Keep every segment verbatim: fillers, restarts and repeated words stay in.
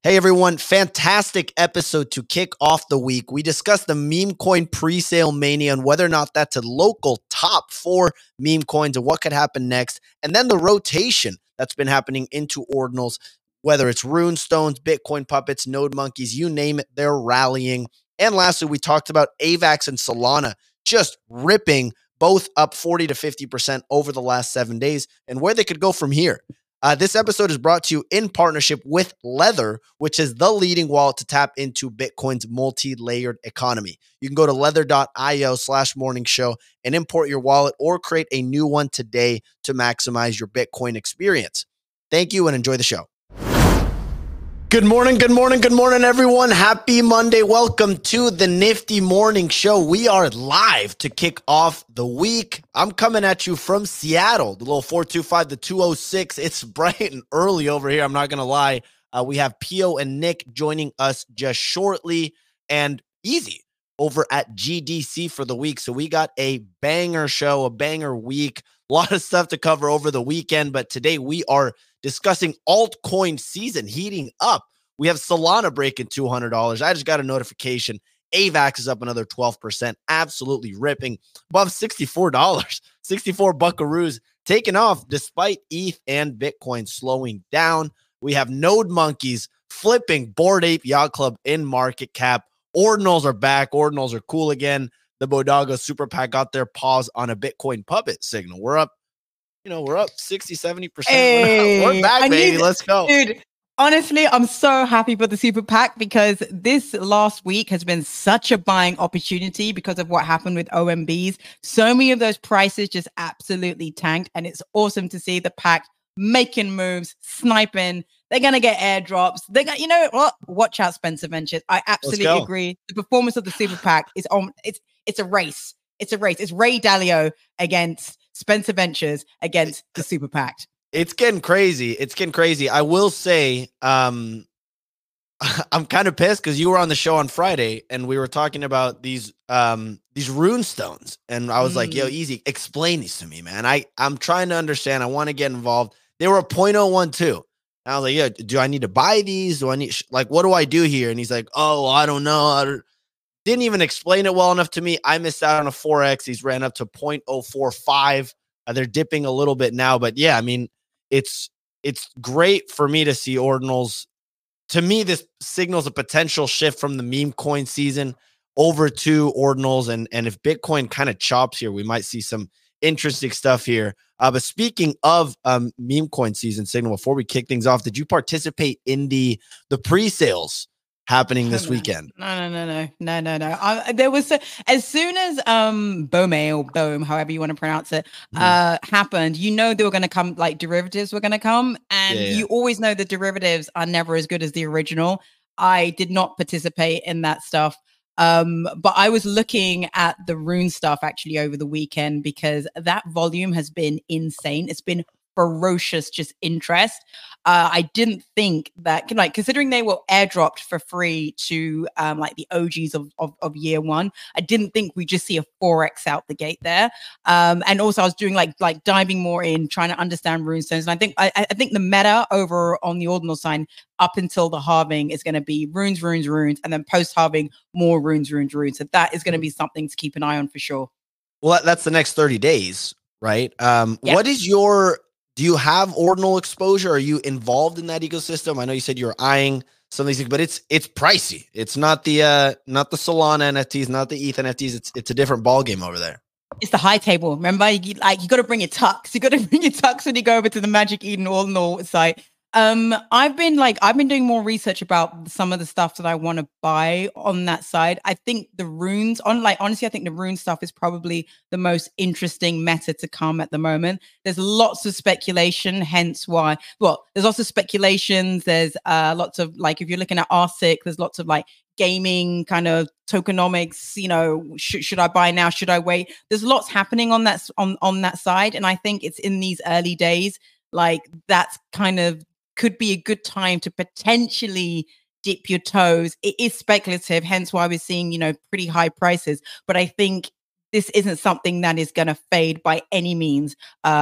Hey everyone, fantastic episode to kick off the week. We discussed the meme coin pre-sale mania and whether or not that's a local top four meme coins and what could happen next. And then the rotation that's been happening into ordinals, whether it's rune stones, Bitcoin puppets, node monkeys, you name it, they're rallying. And lastly, we talked about AVAX and Solana just ripping, both up forty to fifty percent over the last seven days and where they could go from here. Uh, this episode is brought to you in partnership with Lether, which is the leading wallet to tap into Bitcoin's multi-layered economy. You can go to lether.io slash morning show and import your wallet or create a new one today to maximize your Bitcoin experience. Thank you and enjoy the show. Good morning, good morning, good morning, everyone. Happy Monday. Welcome to the Nifty Morning Show. We are live to kick off the week. I'm coming at you from Seattle, the little four two five, the two oh six. It's bright and early over here. I'm not going to lie. Uh, we have Pio and Nick joining us just shortly and easy over at G D C for the week. So we got a banger show, a banger week, a lot of stuff to cover over the weekend. But today we are discussing altcoin season heating up. We have Solana breaking two hundred dollars. I just got a notification. AVAX is up another twelve percent. Absolutely ripping. Above sixty-four dollars. sixty-four buckaroos taking off despite E T H and Bitcoin slowing down. We have node monkeys flipping Bored Ape Yacht Club in market cap. Ordinals are back. Ordinals are cool again. The Bodago Super PAC got their pause on a Bitcoin puppet signal. We're up. You know, we're up sixty, seventy percent. Hey, we're, we're back, baby. Let's go. Dude, honestly, I'm so happy for the Super PAC because this last week has been such a buying opportunity because of what happened with O M Bs. So many of those prices just absolutely tanked. And it's awesome to see the PAC making moves, sniping. They're going to get airdrops. They're gonna, you know what? Watch out, Spencer Ventures. I absolutely agree. The performance of the Super PAC is on. It's, it's a race. It's a race. It's Ray Dalio against Spencer Ventures against the Super PAC. It's getting crazy. It's getting crazy. I will say, um, I'm kind of pissed because you were on the show on Friday and we were talking about these um, these rune stones. And I was mm. like, yo, easy, explain these to me, man. I, I'm trying to understand. I want to get involved. They were a point oh one two. And I was like, yeah, do I need to buy these? Do I need, like, what do I do here? And he's like, oh, I don't know. I don't, Didn't even explain it well enough to me. I missed out on a four X. He's ran up to point oh four five. Uh, they're dipping a little bit now, but yeah, I mean, it's it's great for me to see ordinals. To me, this signals a potential shift from the meme coin season over to ordinals, and and if Bitcoin kind of chops here, we might see some interesting stuff here. Uh, but speaking of um, meme coin season, Signal, before we kick things off, did you participate in the the pre-sales happening this no, weekend? No, no, no, no, no, no, no. I, there was a, as soon as um Bome or Boom, however you want to pronounce it, mm. uh happened. You know they were going to come, like derivatives were going to come, and yeah, yeah. you always know the derivatives are never as good as the original. I did not participate in that stuff, um, but I was looking at the rune stuff actually over the weekend because that volume has been insane. It's been ferocious just interest. Uh, I didn't think that, like, considering they were airdropped for free to um, like the O Gs of, of, of year one, I didn't think we just see a four X out the gate there. Um, and also I was doing like like diving more in, trying to understand runestones. And I think I, I think the meta over on the ordinal sign up until the halving is going to be runes, runes, runes, and then post halving more runes, runes, runes. So that is going to be something to keep an eye on for sure. Well, that's the next thirty days, right? Um, yeah. What is your Do you have ordinal exposure? Are you involved in that ecosystem? I know you said you're eyeing some of these things, but it's it's pricey. It's not the uh, not the Solana N F Ts, not the E T H N F Ts. It's it's a different ball game over there. It's the high table. Remember, you, like you got to bring your tux. You got to bring your tux when you go over to the Magic Eden Ordinal site. Um, I've been like, I've been doing more research about some of the stuff that I want to buy on that side. I think the runes on like, honestly, I think the rune stuff is probably the most interesting meta to come at the moment. There's lots of speculation, hence why, well, there's lots of speculations. There's uh, lots of like, if you're looking at R S I C, there's lots of like gaming kind of tokenomics, you know, should, should I buy now? Should I wait? There's lots happening on that, on, on that side. And I think it's in these early days, like that's kind of, could be a good time to potentially dip your toes. It is speculative, hence why we're seeing, you know, pretty high prices. But I think this isn't something that is going to fade by any means uh,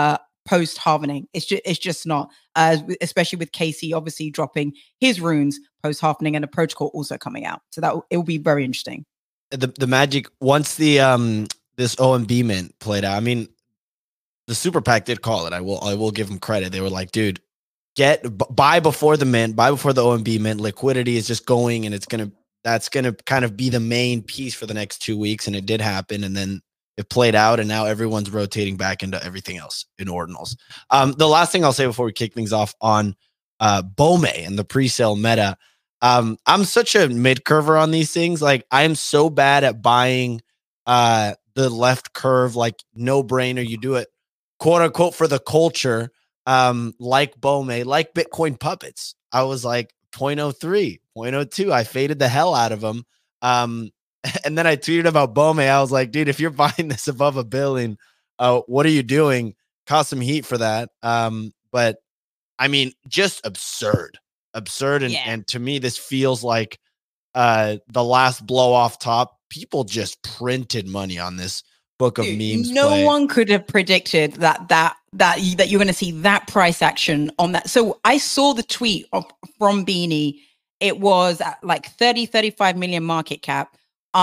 post halvening. It's just it's just not. Uh, especially with Casey obviously dropping his runes post halvening and a protocol also coming out. So that it will be very interesting. The the Magic once the um this O M B mint played out. I mean, the Super PAC did call it. I will I will give them credit. They were like, dude, get b- buy before the mint, buy before the O M B mint. Liquidity is just going, and it's gonna that's gonna kind of be the main piece for the next two weeks. And it did happen, and then it played out, and now everyone's rotating back into everything else in ordinals. Um, the last thing I'll say before we kick things off on uh, Bome and the pre-sale meta. Um, I'm such a mid-curver on these things. Like, I'm so bad at buying uh, the left curve, like no-brainer. You do it, quote unquote, for the culture, um, like Bome, like Bitcoin puppets. I was like zero point zero three, zero point zero two. I faded the hell out of them. Um, and then I tweeted about Bome. I was like, dude, if you're buying this above a billion, uh, what are you doing? Cost some heat for that. Um, but I mean, just absurd. Absurd and, yeah. and to me this feels like uh the last blow off top. People just printed money on this book of Dude, memes. No play. one could have predicted that that that that you're going to see that price action on that. So I saw the tweet of, from Beanie. It was at like thirty, thirty-five million market cap.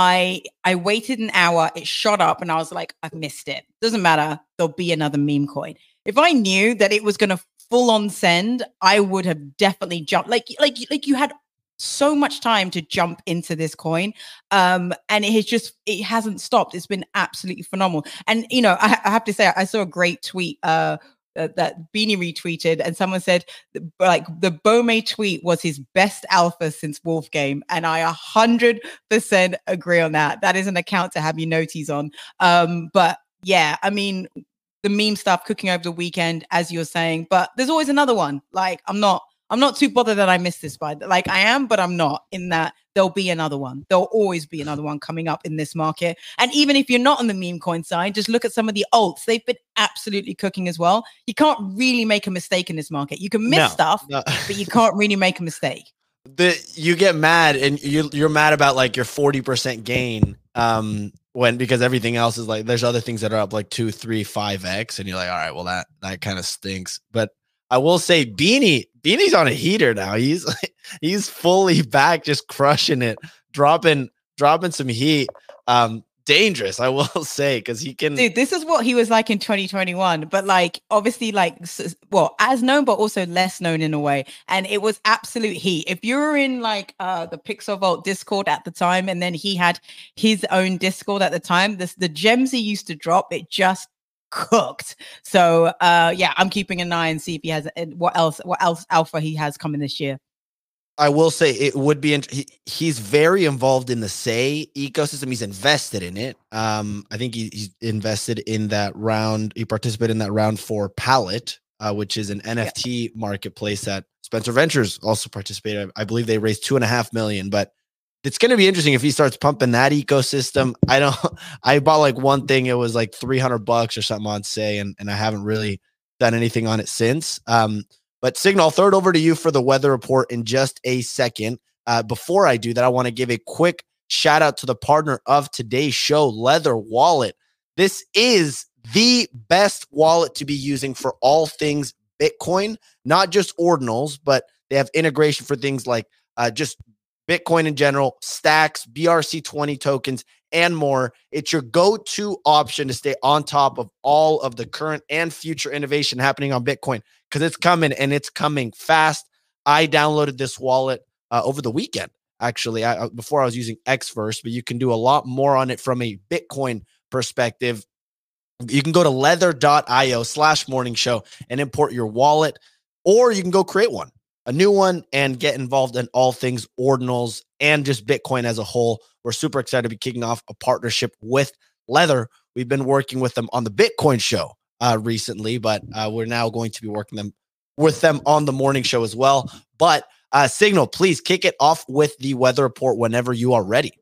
I I waited an hour, it shot up, and I was like, I've missed it. Doesn't matter, there'll be another meme coin. If I knew that it was going to full on send, I would have definitely jumped. Like, like, like you had so much time to jump into this coin, um, and it has just it hasn't stopped. It's been absolutely phenomenal. And you know, I, I have to say, I saw a great tweet uh, that, that Beanie retweeted, and someone said, like, the Bome tweet was his best alpha since Wolf Game, and I a hundred percent agree on that. That is an account to have your noties on. Um, but yeah, I mean, the meme stuff cooking over the weekend, as you're saying, but there's always another one. Like, I'm not, I'm not too bothered that I missed this by, like I am, but I'm not, in that there'll be another one. There'll always be another one coming up in this market. And even if you're not on the meme coin side, just look at some of the alts. They've been absolutely cooking as well. You can't really make a mistake in this market. You can miss no, stuff, no. but you can't really make a mistake. The, you get mad and you, you're mad about like your forty percent gain. Um, when because everything else is like there's other things that are up like two, three, five X, and you're like, all right, well, that that kind of stinks. But I will say Beanie, Beanie's on a heater now. He's like, he's fully back, just crushing it, dropping, dropping some heat. Um, dangerous, I will say, because he can. Dude, this is what he was like in twenty twenty-one, but like obviously, like well, as known, but also less known in a way. And it was absolute heat. If you were in like uh the Pixel Vault Discord at the time, and then he had his own Discord at the time, this the gems he used to drop, it just cooked. So uh yeah, I'm keeping an eye and see if he has what else, what else alpha he has coming this year. I will say it would be, he, he's very involved in the Say ecosystem. He's invested in it. Um, I think he, he's invested in that round. He participated in that round for Palette, uh, which is an N F T yeah. marketplace that Spencer Ventures also participated. I believe they raised two and a half million, but it's going to be interesting if he starts pumping that ecosystem. I don't, I bought like one thing. It was like three hundred bucks or something on Say, and, and I haven't really done anything on it since. Um, But Signal, I'll throw it over to you for the weather report in just a second. Uh, before I do that, I want to give a quick shout out to the partner of today's show, Leather Wallet. This is the best wallet to be using for all things Bitcoin, not just ordinals, but they have integration for things like uh, just Bitcoin in general, stacks, B R C twenty tokens, and more. It's your go-to option to stay on top of all of the current and future innovation happening on Bitcoin, because it's coming and it's coming fast. I downloaded this wallet uh, over the weekend, actually, I, before I was using X first, but you can do a lot more on it from a Bitcoin perspective. You can go to leather.io slash morning show and import your wallet, or you can go create one, a new one, and get involved in all things ordinals and just Bitcoin as a whole. We're super excited to be kicking off a partnership with Leather. We've been working with them on the Bitcoin show uh, recently, but uh, we're now going to be working them with them on the morning show as well. But uh, Signal, please kick it off with the weather report whenever you are ready.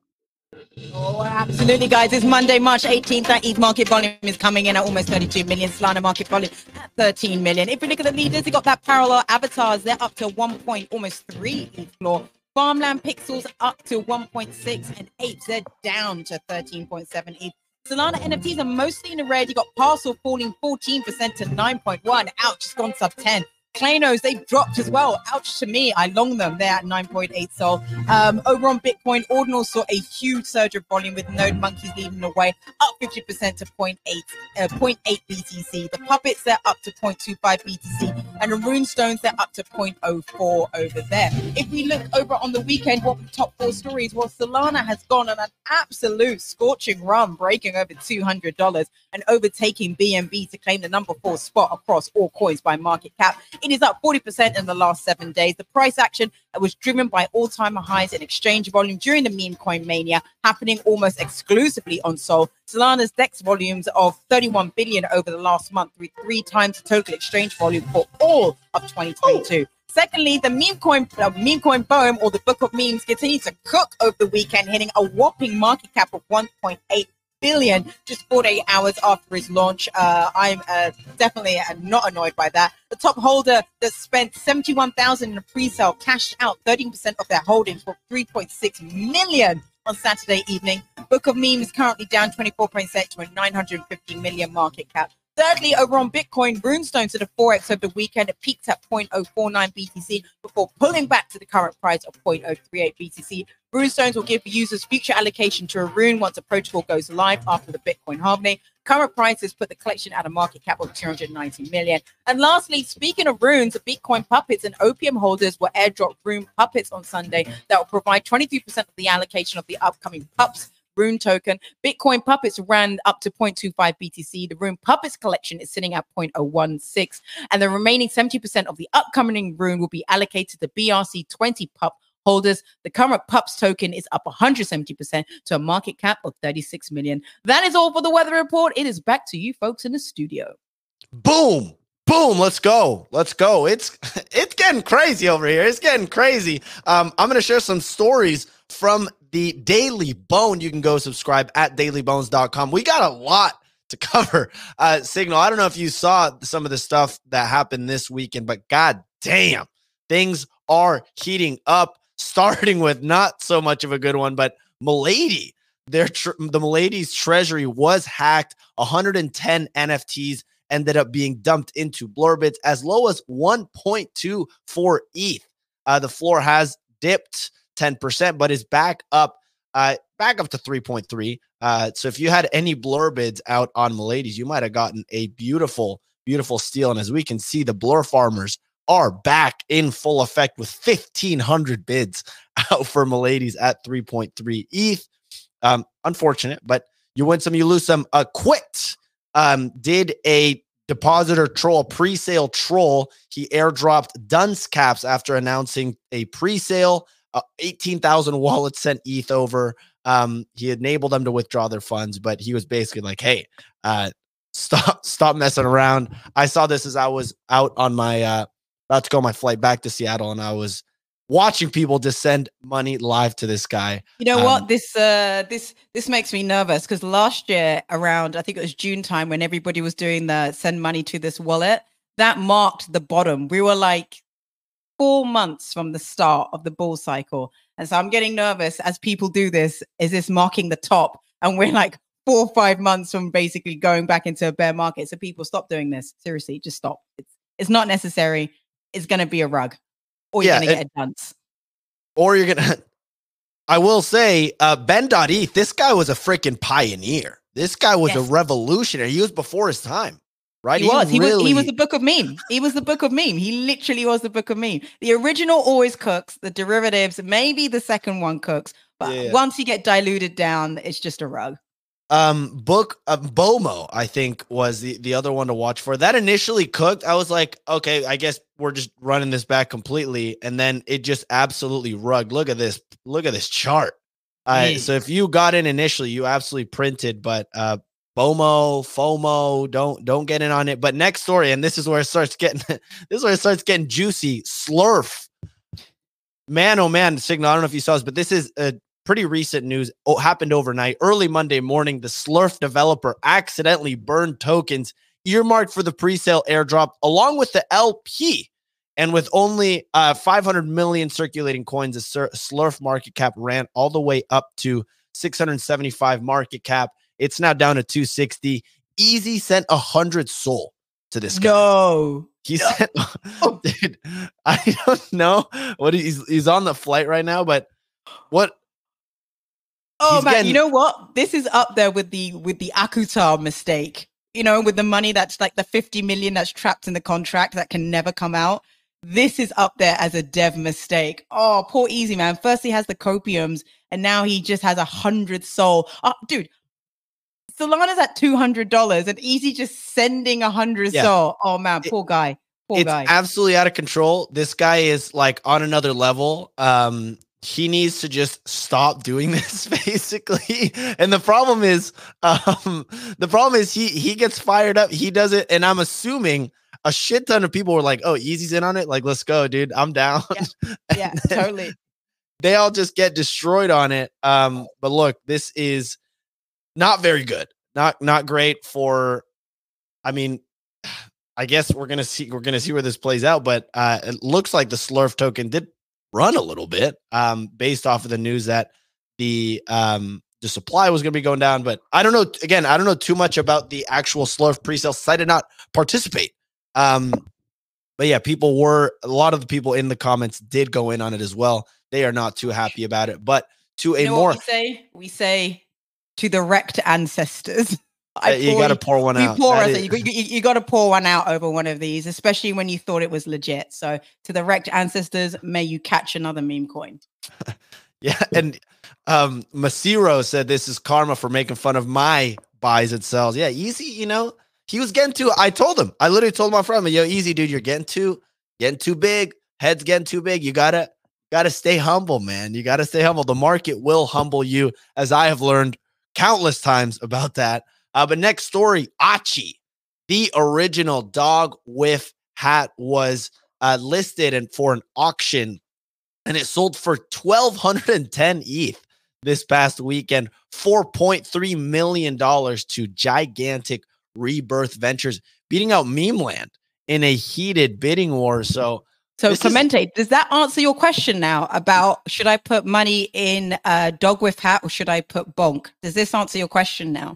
Oh, absolutely, guys. It's Monday, March eighteenth. That E T H market volume is coming in at almost thirty-two million. Solana market volume at thirteen million. If you look at the leaders, you got that parallel avatars. They're up to one point almost three E T H floor. Farmland pixels up to one point six, and apes, they're down to thirteen point seven E T H. Solana N F Ts are mostly in the red. You got Parcel falling fourteen percent to nine point one. Ouch, it's gone sub ten. Claynos, they've dropped as well. Ouch to me. I long them. They're at nine point eight sol. Um, over on Bitcoin, Ordinal saw a huge surge of volume with Node Monkeys leading the way, up fifty percent to zero point eight, uh, zero point eight B T C. The Puppets, they're up to zero point two five B T C. And the Runestones, they're up to zero point zero four over there. If we look over on the weekend, what the top four stories? Well, Solana has gone on an absolute scorching run, breaking over two hundred dollars and overtaking B N B to claim the number four spot across all coins by market cap. It is up forty percent in the last seven days. The price action was driven by all-time highs in exchange volume during the meme coin mania, happening almost exclusively on Sol. Solana's DEX volumes of thirty-one billion over the last month, with three times the total exchange volume for all of twenty twenty-two. Secondly, the meme coin, uh, meme coin boom, or the book of memes, continued to cook over the weekend, hitting a whopping market cap of one point eight billion just forty-eight hours after his launch. Uh, I'm uh, definitely uh, not annoyed by that. The top holder that spent seventy-one thousand in a pre-sale cashed out thirteen percent of their holdings for three point six million on Saturday evening. Book of Memes is currently down twenty-four percent to a nine hundred fifty million market cap. Thirdly, over on Bitcoin, Runestone to the four X over the weekend. It peaked at zero point zero four nine B T C before pulling back to the current price of zero point zero three eight B T C. Runestones will give users future allocation to a rune once a protocol goes live after the Bitcoin halving. Current prices put the collection at a market cap of two hundred ninety million. And lastly, speaking of runes, Bitcoin Puppets and Opium holders will airdrop Rune Puppets on Sunday that will provide twenty-three percent of the allocation of the upcoming Pups Rune token. Bitcoin Puppets ran up to zero point two five B T C. The Rune Puppets collection is sitting at zero point zero one six, and the remaining seventy percent of the upcoming rune will be allocated to B R C twenty Pup holders. The current Pups token is up one hundred seventy percent to a market cap of thirty-six million. That is all for the weather report. It is back to you folks in the studio. Boom. Boom, let's go. Let's go. It's it's getting crazy over here. It's getting crazy. Um, I'm going to share some stories from the Daily Bone. You can go subscribe at daily bones dot com. We got a lot to cover. Uh, Signal, I don't know if you saw some of the stuff that happened this weekend, but god damn, things are heating up, starting with not so much of a good one, but Milady. Their tr- the Milady's treasury was hacked. one hundred ten N F Ts ended up being dumped into Blurbits as low as one point two four E T H. Uh, the floor has dipped ten percent, but is back up, uh, back up to three point three. Uh, so if you had any Blurbids out on Milady's, you might have gotten a beautiful, beautiful steal. And as we can see, the Blur farmers are back in full effect with fifteen hundred bids out for Milady's at three point three E T H. Um, unfortunate, but you win some, you lose some. Uh, Quit um, did a depositor troll, pre-sale troll. He airdropped dunce caps after announcing a pre-sale. Uh, eighteen thousand wallets sent E T H over. Um, he enabled them to withdraw their funds, but he was basically like, hey, uh, stop, stop messing around. I saw this as I was out on my, uh, about to go on my flight back to Seattle, and I was watching people just send money live to this guy. You know um, what? This uh this this makes me nervous because last year around, I think it was June time, when everybody was doing the send money to this wallet, that marked the bottom. We were like four months from the start of the bull cycle. And so I'm getting nervous as people do this. Is this marking the top? And we're like four or five months from basically going back into a bear market. So people, stop doing this. Seriously, just stop. It's it's not necessary. It's going to be a rug. Or you're yeah, going to get a dunce. Or you're going to, I will say, uh, Ben dot E T H, this guy was a freaking pioneer. This guy was yes. a revolutionary. He was before his time, right? He, he was. He really... was He was the book of meme. He was the book of meme. He literally was the book of meme. The original always cooks. The derivatives, maybe the second one cooks. But yeah. once you get diluted down, it's just a rug. Um, book uh, BOMO, I think, was the, the other one to watch for. That initially cooked. I was like, okay, I guess we're just running this back completely. And then it just absolutely rugged. Look at this. Look at this chart. Uh, so if you got in initially, you absolutely printed, but uh, BOMO, FOMO, don't don't get in on it. But next story, and this is where it starts getting this is where it starts getting juicy. Slurf. Man, oh man, Signal, I don't know if you saw this, but this is a pretty recent news. Oh, happened overnight. Early Monday morning, the Slurf developer accidentally burned tokens earmarked for the pre-sale airdrop along with the L P. And with only uh, five hundred million circulating coins, the Slurf market cap ran all the way up to six hundred seventy-five market cap. It's now down to two sixty. Easy sent a hundred soul to this guy. No. He no. sent, oh, dude, I don't know what he's, he's on the flight right now, but what? Oh man, getting, you know what? This is up there with the, with the Akutar mistake, you know, with the money that's like the fifty million that's trapped in the contract that can never come out. This is up there as a dev mistake. Oh, poor Easy, man. First he has the copiums, and now he just has a hundred soul. Oh, dude, Solana's at two hundred dollars, and Easy just sending a hundred yeah. soul. Oh man, poor guy. Poor it's guy. absolutely out of control. This guy is like on another level. Um, he needs to just stop doing this, basically. And the problem is, um, the problem is he he gets fired up. He does it, and I'm assuming a shit ton of people were like, "Oh, Easy's in on it. Like, let's go, dude. I'm down." Yeah, yeah totally. They all just get destroyed on it. Um, but look, this is not very good. Not not great for. I mean, I guess we're gonna see. We're gonna see where this plays out. But uh, it looks like the Slurf token did run a little bit, um, based off of the news that the um the supply was going to be going down. But I don't know. Again, I don't know too much about the actual Slurf pre-sale. So I did not participate. Um, but yeah, people were, a lot of the people in the comments did go in on it as well. They are not too happy about it, but to a you know more, what we say, we say to the wrecked ancestors, I you got to pour one out. Pour us, you, you, you got to pour one out over one of these, especially when you thought it was legit. So to the wrecked ancestors, may you catch another meme coin. Yeah. And, um, Masiro said, this is karma for making fun of my buys and sells. Yeah. Easy. You know, he was getting too, I told him, I literally told my friend, yo, Easy, dude, you're getting too, getting too big. Head's getting too big. You gotta, gotta stay humble, man. You gotta stay humble. The market will humble you, as I have learned countless times about that. Uh, but next story, Achi, the original dog whiff hat, was uh, listed and for an auction, and it sold for twelve ten E T H this past weekend, four point three million dollars to Gigantic Rebirth Ventures, beating out Meme Land in a heated bidding war. So, so Clemente, is- does that answer your question now about should I put money in a dog whiff hat or should I put bonk? Does this answer your question now?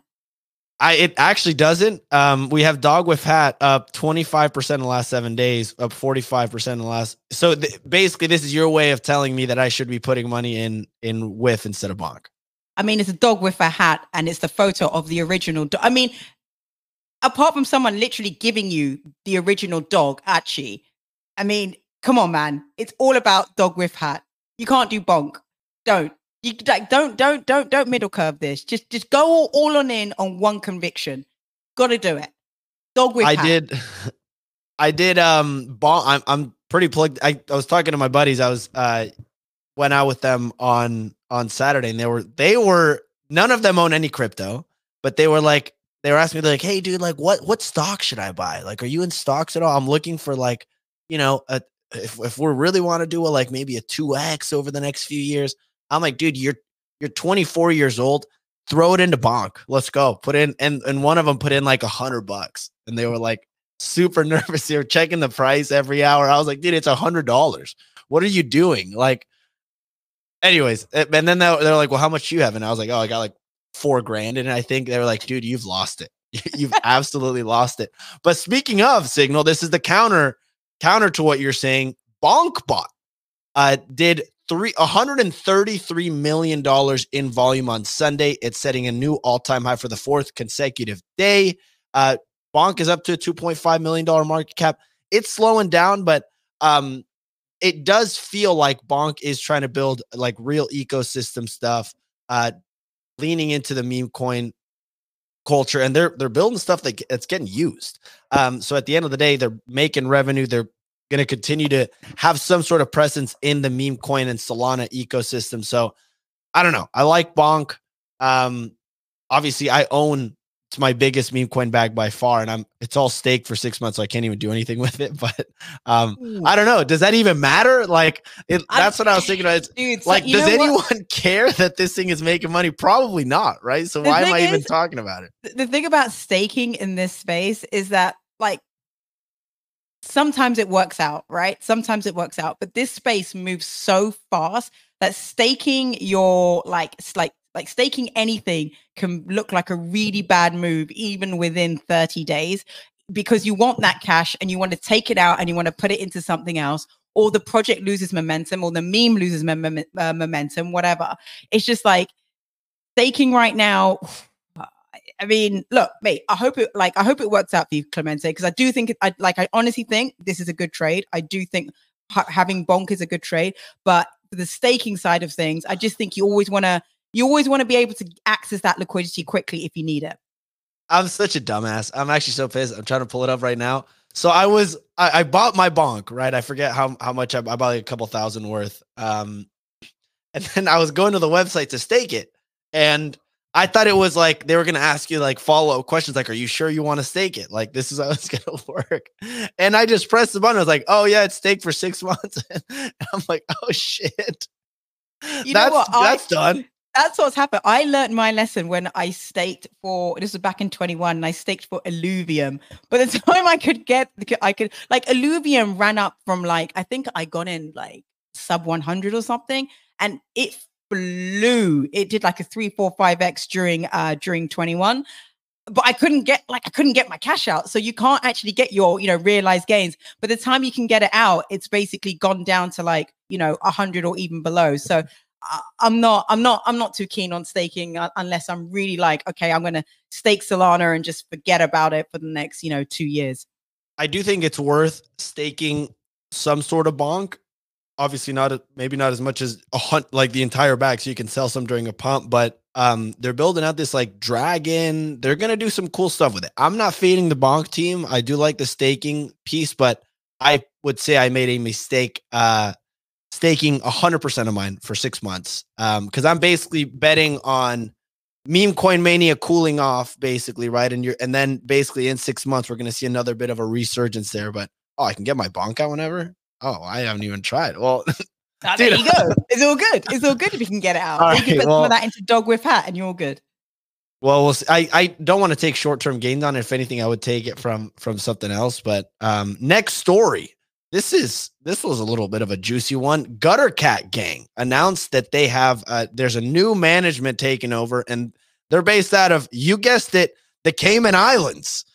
I, it actually doesn't. Um, we have dog whiff hat up twenty-five percent in the last seven days, up forty-five percent in the last. So th- basically this is your way of telling me that I should be putting money in, in whiff instead of bonk. I mean, it's a dog with a hat and it's the photo of the original. Do- I mean, apart from someone literally giving you the original dog, Achi, I mean, come on, man. It's all about dog with hat. You can't do bonk. Don't. You like don't don't don't don't middle curve this. Just just go all, all on in on one conviction. Got to do it. Dog with I hat. did. I did. Um, bon- I'm I'm pretty plugged. I, I was talking to my buddies. I was uh went out with them on on Saturday, and they were they were none of them own any crypto, but they were like they were asking me like, hey, dude, like what what stock should I buy? Like, are you in stocks at all? I'm looking for like, you know, a if if we really want to do a like maybe a two X over the next few years. I'm like, dude, you're you're twenty-four years old. Throw it into bonk. Let's go. Put in and and one of them put in like a hundred bucks, and they were like super nervous. They were checking the price every hour. I was like, dude, it's a hundred dollars. What are you doing? Like, anyways, and then they're like, well, how much do you have? And I was like, oh, I got like four grand. And I think they were like, dude, you've lost it. You've absolutely lost it. But speaking of Signal, this is the counter counter to what you're saying. BonkBot uh, did three one hundred thirty-three million dollars in volume on Sunday. It's setting a new all-time high for the fourth consecutive day. Uh, Bonk is up to a two point five million dollars market cap. It's slowing down, but um, it does feel like Bonk is trying to build like real ecosystem stuff, uh, leaning into the meme coin culture, and they're they're building stuff that that's getting used. Um, so at the end of the day, they're making revenue. They're going to continue to have some sort of presence in the meme coin and Solana ecosystem. So I don't know. I like Bonk. Um, obviously I own, it's my biggest meme coin bag by far, and I'm, it's all staked for six months. So I can't even do anything with it, but um, I don't know. Does that even matter? Like it, that's I, what I was thinking. It's dude, like, so does anyone what? care that this thing is making money? Probably not. Right. So the why am I is, even talking about it? The thing about staking in this space is that like, sometimes it works out, right? Sometimes it works out, but this space moves so fast that staking your like like Like staking anything can look like a really bad move even within thirty days, because you want that cash and you want to take it out and you want to put it into something else, or the project loses momentum, or the meme loses mem- uh, momentum, whatever. It's just like staking right now. I mean, look, mate, I hope it like I hope it works out for you, Clemente, because I do think it, I like I honestly think this is a good trade. I do think ha- having Bonk is a good trade, but for the staking side of things, I just think you always want to you always want to be able to access that liquidity quickly if you need it. I'm such a dumbass. I'm actually so pissed. I'm trying to pull it up right now. So I was I, I bought my Bonk, right? I forget how how much I, I bought, like a couple thousand worth. Um, and then I was going to the website to stake it, and I thought it was like they were going to ask you like follow-up questions like, are you sure you want to stake it? Like, this is how it's going to work. And I just pressed the button. I was like, oh, yeah, it's staked for six months. And I'm like, oh, shit. You that's know what? that's I, done. That's what's happened. I learned my lesson when I staked for, this was back in twenty-one, and I staked for Illuvium. By the time I could get, I could, like, Illuvium ran up from like, I think I got in like sub one hundred or something, and it flew. It did like a three, four, five X during uh during twenty-one, but I couldn't get like I couldn't get my cash out. So you can't actually get your, you know, realized gains. By the time you can get it out, it's basically gone down to like, you know, a hundred or even below. So uh, I'm not, I'm not, I'm not too keen on staking uh, unless I'm really like, okay, I'm going to stake Solana and just forget about it for the next, you know, two years. I do think it's worth staking some sort of bonk. Obviously not, maybe not as much as a hunt, like the entire bag, so you can sell some during a pump, but um, they're building out this like dragon. They're going to do some cool stuff with it. I'm not fading the bonk team. I do like the staking piece, but I would say I made a mistake uh, staking one hundred percent of mine for six months um, because I'm basically betting on meme coin mania cooling off, basically, right? And you're, and then basically in six months, we're going to see another bit of a resurgence there, but oh, I can get my bonk out whenever. Oh, I haven't even tried. Well, oh, there you go. It's all good. It's all good if you can get it out. Right, you can put well, some of that into dog with hat and you're all good. Well, we'll see. I, I don't want to take short-term gains on it. If anything, I would take it from from something else. But um, next story. This is this was a little bit of a juicy one. Gutter Cat Gang announced that they have uh, there's a new management taking over, and they're based out of, you guessed it, the Cayman Islands.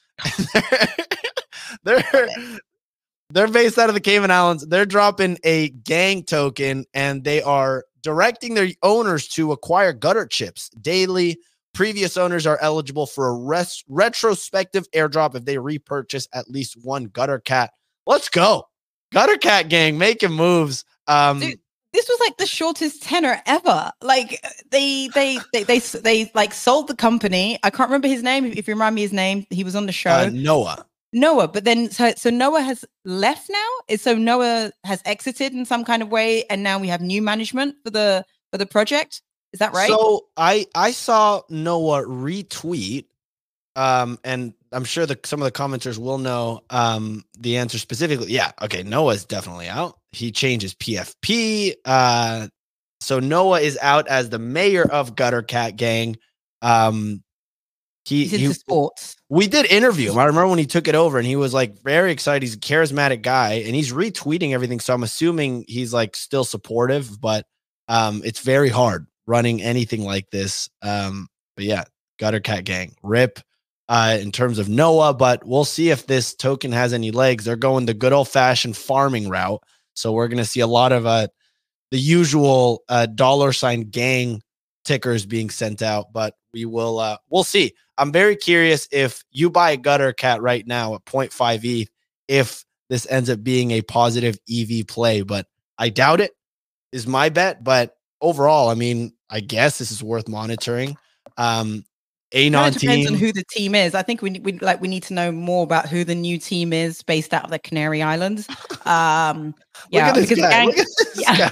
they're they're They're based out of the Cayman Islands. They're dropping a gang token, and they are directing their owners to acquire gutter chips daily. Previous owners are eligible for a res- retrospective airdrop if they repurchase at least one Gutter Cat. Let's go. Gutter Cat Gang making moves. Um, Dude, this was like the shortest tenor ever. Like they, they, they, they, they, they like sold the company. I can't remember his name. If you remind me his name, he was on the show. Uh, Noah. Noah, but then so so Noah has left now. So Noah has exited in some kind of way, and now we have new management for the for the project. Is that right? So I I saw Noah retweet, um, and I'm sure that some of the commenters will know um the answer specifically. Yeah, okay, Noah's definitely out. He changes P F P. Uh, so Noah is out as the mayor of Gutter Cat Gang. Um, he, He's into he, sports. We did interview him. I remember when he took it over, and he was like very excited. He's a charismatic guy, and he's retweeting everything. So I'm assuming he's like still supportive, but um, it's very hard running anything like this. Um, but yeah, Gutter Cat Gang, rip uh, in terms of Noah, but we'll see if this token has any legs. They're going the good old fashioned farming route. So we're going to see a lot of uh, the usual uh, dollar sign gang tickers being sent out, but we will, uh, we'll see. I'm very curious if you buy a Gutter Cat right now at zero point five E T H, if this ends up being a positive E V play, but I doubt it is my bet. But overall, I mean, I guess this is worth monitoring. Um, Anon it depends team. on who the team is. I think we we like we need to know more about who the new team is based out of the Canary Islands. Um, yeah, Look at this because guy. gang, Look at this yeah.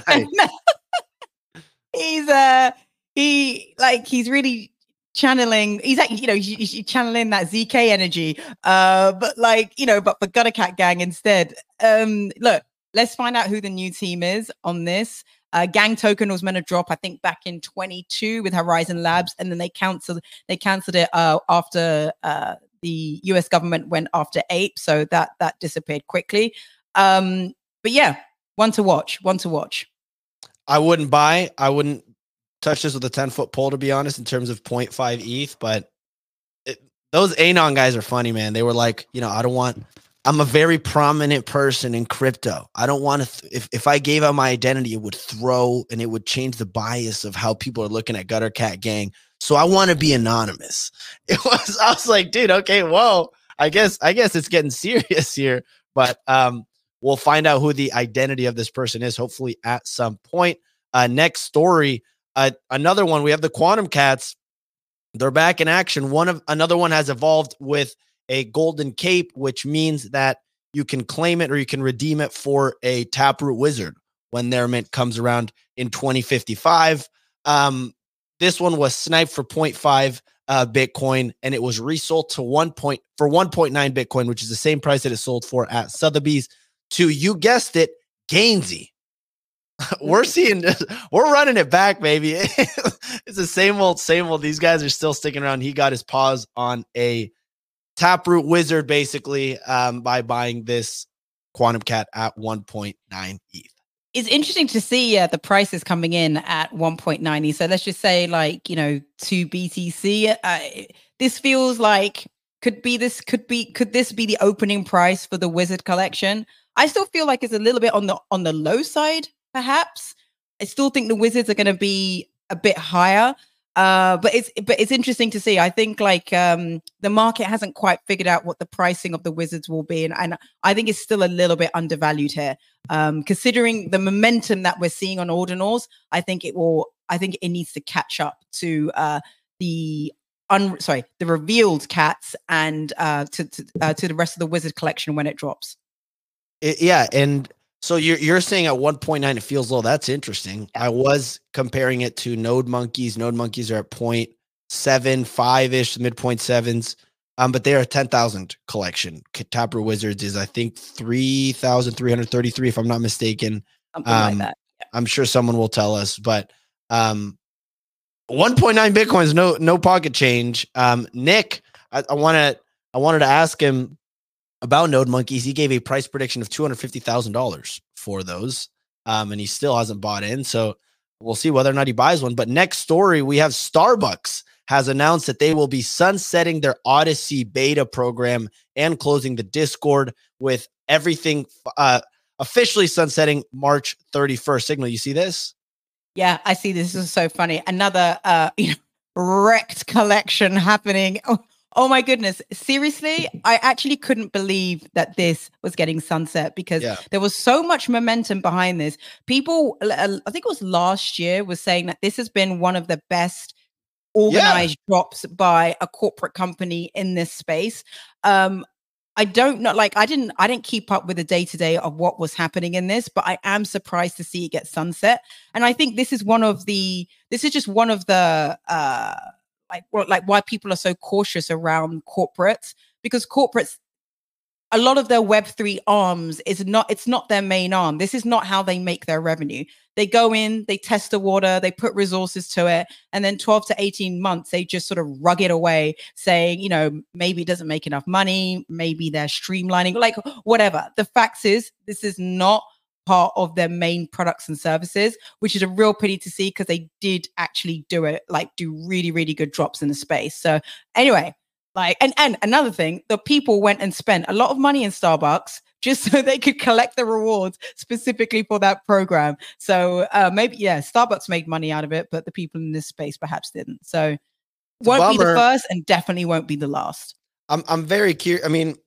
guy. he's uh he like he's really channeling, he's like, you know, he's, he's channeling that Z K energy, uh, but like, you know, but for Gutter Cat Gang instead. Um, look, let's find out who the new team is on this. Uh, Gang token was meant to drop, I think, back in twenty-two with Horizon Labs, and then they canceled. They canceled it uh, after uh, the U S government went after Ape, so that that disappeared quickly. Um, but yeah, one to watch. One to watch. I wouldn't buy. I wouldn't touch this with a ten foot pole, to be honest, in terms of zero point five E T H, but it, those Anon guys are funny, man. They were like, you know, I don't want, I'm a very prominent person in crypto. I don't want to, th- if, if I gave out my identity, it would throw and it would change the bias of how people are looking at Gutter Cat Gang. So I want to be anonymous. It was, I was like, dude, okay, whoa, I guess, I guess it's getting serious here, but um, we'll find out who the identity of this person is, hopefully at some point. Uh, next story, uh, another one, we have the Quantum Cats. They're back in action. One of another one has evolved with a golden cape, which means that you can claim it or you can redeem it for a Taproot Wizard when their mint comes around in twenty fifty-five. Um, this one was sniped for zero point five uh, Bitcoin, and it was resold to one point for one point nine Bitcoin, which is the same price that it sold for at Sotheby's. To, you guessed it, Gainsey. We're seeing, we're running it back, baby. It's the same old, same old. These guys are still sticking around. He got his paws on a Taproot Wizard, basically, um, by buying this Quantum Cat at one point nine E T H. It's interesting to see uh, the prices coming in at one point nine E T H. So let's just say, like, you know, two B T C. Uh, this feels like could be this could be could this be the opening price for the Wizard collection? I still feel like it's a little bit on the on the low side. Perhaps I still think the Wizards are going to be a bit higher, uh, but it's but it's interesting to see. I think like um, the market hasn't quite figured out what the pricing of the Wizards will be, and, and I think it's still a little bit undervalued here, um, considering the momentum that we're seeing on Ordinals. I think it will. I think it needs to catch up to uh, the un sorry the revealed cats and uh, to to, uh, to the rest of the Wizard collection when it drops. It, yeah, and. So you're you're saying at one point nine it feels low. That's interesting. I was comparing it to Node Monkeys. Node Monkeys are at zero point seven five ish, mid point sevens. Um, but they are a ten thousand collection. Taproot Wizards is, I think, three thousand three hundred thirty-three, if I'm not mistaken. Something um, like that. Yeah. I'm sure someone will tell us, but um, one point nine Bitcoin is no no pocket change. Um, Nick, I, I want to I wanted to ask him about Node Monkeys. He gave a price prediction of two hundred fifty thousand dollars for those. Um, and he still hasn't bought in. So we'll see whether or not he buys one. But next story, we have Starbucks has announced that they will be sunsetting their Odyssey beta program and closing the Discord, with everything uh, officially sunsetting March thirty-first. Signal, you see this? Yeah, I see this. This is so funny. Another uh, you know, wrecked collection happening. Oh, Oh my goodness. Seriously, I actually couldn't believe that this was getting sunset, because yeah. there was so much momentum behind this. People, I think it was last year, was saying that this has been one of the best organized yeah. drops by a corporate company in this space. Um, I don't know, like I didn't, I didn't keep up with the day to day of what was happening in this, but I am surprised to see it get sunset. And I think this is one of the, this is just one of the, uh, like like why people are so cautious around corporates, because corporates, a lot of their web three arms is not, it's not their main arm. This is not how they make their revenue. They go in, they test the water, they put resources to it, and then twelve to eighteen months, they just sort of rug it away, saying, you know, maybe it doesn't make enough money, maybe they're streamlining, like whatever. The fact is, this is not part of their main products and services, which is a real pity to see, because they did actually do it, like do really, really good drops in the space. So anyway, like, and, and another thing, the people went and spent a lot of money in Starbucks just so they could collect the rewards specifically for that program. So uh, maybe, yeah, Starbucks made money out of it, but the people in this space perhaps didn't. So won't Bummer. be the first and definitely won't be the last. I'm, I'm very curious. I mean,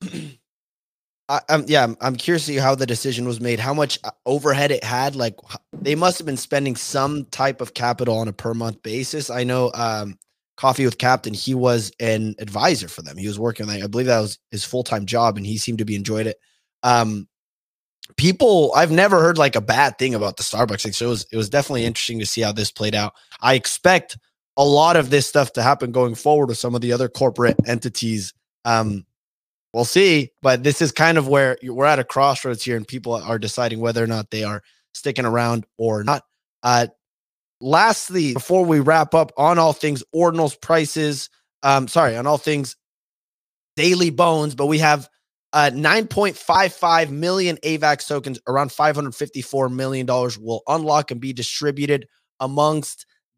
I, I'm yeah, I'm, I'm curious to see how the decision was made, how much overhead it had. Like, they must have been spending some type of capital on a per month basis. I know um, Coffee with Captain, he was an advisor for them. He was working on that. I believe that was his full-time job, and he seemed to be enjoyed it. Um, people, I've never heard like a bad thing about the Starbucks thing. So it was, it was definitely interesting to see how this played out. I expect a lot of this stuff to happen going forward with some of the other corporate entities. Um, We'll see, but this is kind of where we're at a crossroads here, and people are deciding whether or not they are sticking around or not. Uh, lastly, before we wrap up on all things Ordinals prices, um, sorry, on all things Daily Bones, but we have uh, nine point five five million A VAX tokens, around five hundred fifty-four million dollars will unlock and be distributed amongst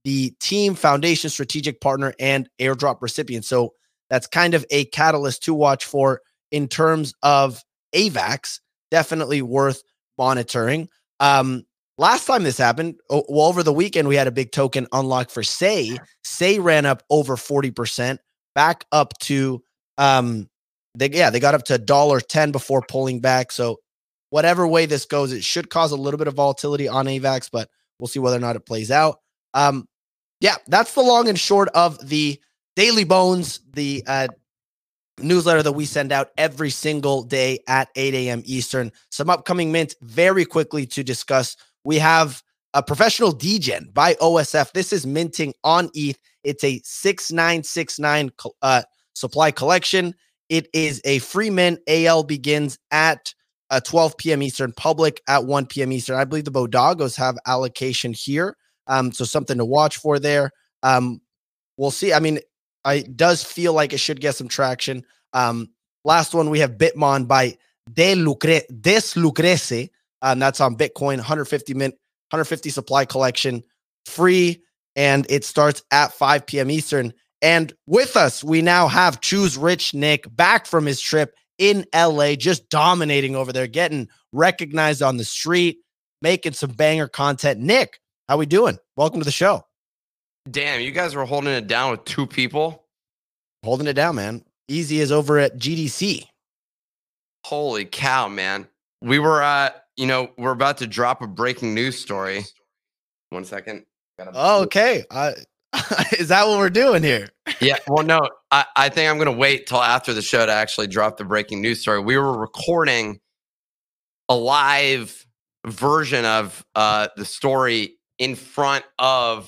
the team, foundation, strategic partner, and airdrop recipient. So that's kind of a catalyst to watch for in terms of A VAX. Definitely worth monitoring. Um, last time this happened, well, over the weekend, we had a big token unlock for Say. Say ran up over forty percent, back up to, um, they, yeah, they got up to one dollar ten before pulling back. So whatever way this goes, it should cause a little bit of volatility on A VAX, but we'll see whether or not it plays out. Um, yeah, that's the long and short of the Daily Bones, the uh, newsletter that we send out every single day at eight a.m. Eastern. Some upcoming mint very quickly to discuss. We have a professional degen by O S F. This is minting on E T H. It's a six nine six nine uh, supply collection. It is a free mint. A L begins at uh, twelve p.m. Eastern, public at one p.m. Eastern. I believe the Bodagos have allocation here. Um, so something to watch for there. Um, we'll see. I mean, it does feel like it should get some traction. Um, last one, we have Bitmon by De Lucre, Deslucrece. Um, that's on Bitcoin, one hundred fifty mint, one hundred fifty supply collection, free, and it starts at five p.m. Eastern. And with us, we now have Choose Rich Nick back from his trip in L A, just dominating over there, getting recognized on the street, making some banger content. Nick, how we doing? Welcome to the show. Damn, you guys were holding it down with two people? Holding it down, man. Easy is over at G D C. Holy cow, man. We were, uh, you know, we're about to drop a breaking news story. One second. Oh, okay. Uh, is that what we're doing here? Yeah. Well, no, I, I think I'm going to wait till after the show to actually drop the breaking news story. We were recording a live version of uh, the story in front of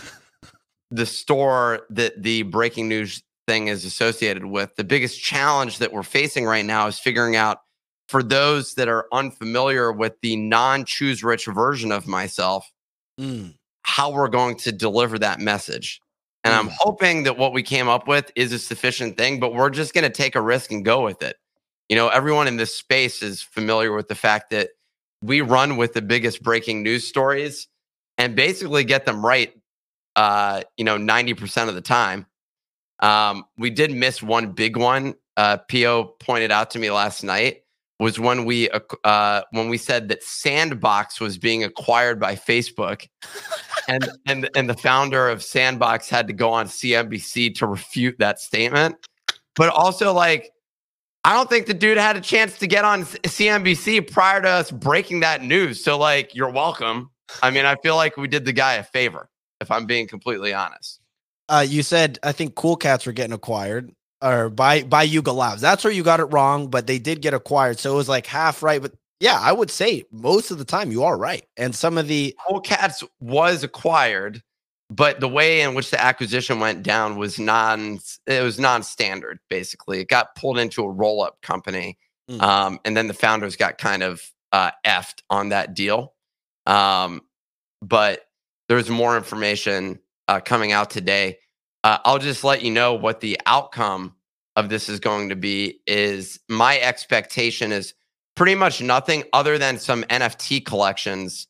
the store that the breaking news thing is associated with. The biggest challenge that we're facing right now is figuring out, for those that are unfamiliar with the non-Choose Rich version of myself, mm. how we're going to deliver that message. And mm. I'm hoping that what we came up with is a sufficient thing, but we're just going to take a risk and go with it. You know, everyone in this space is familiar with the fact that we run with the biggest breaking news stories and basically get them right, uh, you know, ninety percent of the time. Um, we did miss one big one. Uh, P O pointed out to me last night was when we uh, when we said that Sandbox was being acquired by Facebook, and and and the founder of Sandbox had to go on C N B C to refute that statement. But also, like, I don't think the dude had a chance to get on C N B C prior to us breaking that news. So, like, you're welcome. I mean, I feel like we did the guy a favor, if I'm being completely honest. Uh, you said, I think Cool Cats were getting acquired or by, by Yuga Labs. That's where you got it wrong, but they did get acquired. So it was like half right. But yeah, I would say most of the time you are right. And some of the Cool Cats was acquired, but the way in which the acquisition went down was non, it was non-standard, basically. It got pulled into a roll-up company. Mm. Um, and then the founders got kind of uh, effed on that deal. Um, but there's more information uh, coming out today. Uh, I'll just let you know what the outcome of this is going to be. Is my expectation is pretty much nothing other than some N F T collections.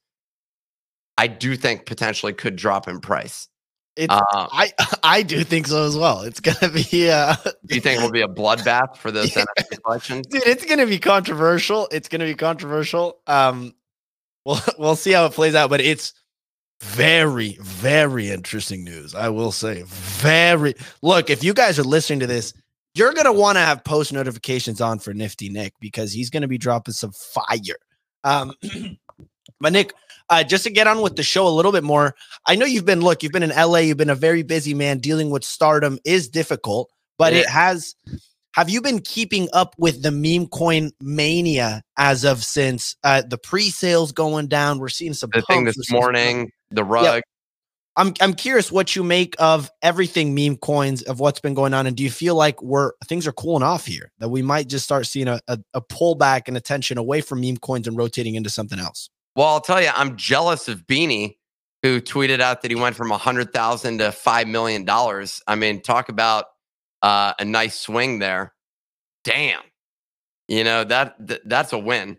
I do think potentially could drop in price. It's, uh, I I do think so as well. It's gonna be. Uh, do you think it will be a bloodbath for those yeah. N F T collections? Dude, it's gonna be controversial. It's gonna be controversial. Um, we'll we'll see how it plays out, but it's very, very interesting news. I will say, very. Look, if you guys are listening to this, you're gonna want to have post notifications on for Nifty Nick because he's gonna be dropping some fire. Um, but Nick, uh, just to get on with the show a little bit more, I know you've been look, you've been in L A, you've been a very busy man. Dealing with stardom is difficult, but yeah. it has. Have you been keeping up with the meme coin mania as of since uh, the pre-sales going down? We're seeing some the thing this morning, the rug. Yeah. I'm I'm curious what you make of everything meme coins, of what's been going on, and do you feel like we're things are cooling off here, that we might just start seeing a, a, a pullback and attention away from meme coins and rotating into something else? Well, I'll tell you, I'm jealous of Beanie, who tweeted out that he went from a hundred thousand to five million dollars. I mean, talk about uh, a nice swing there. Damn, you know that th- that's a win.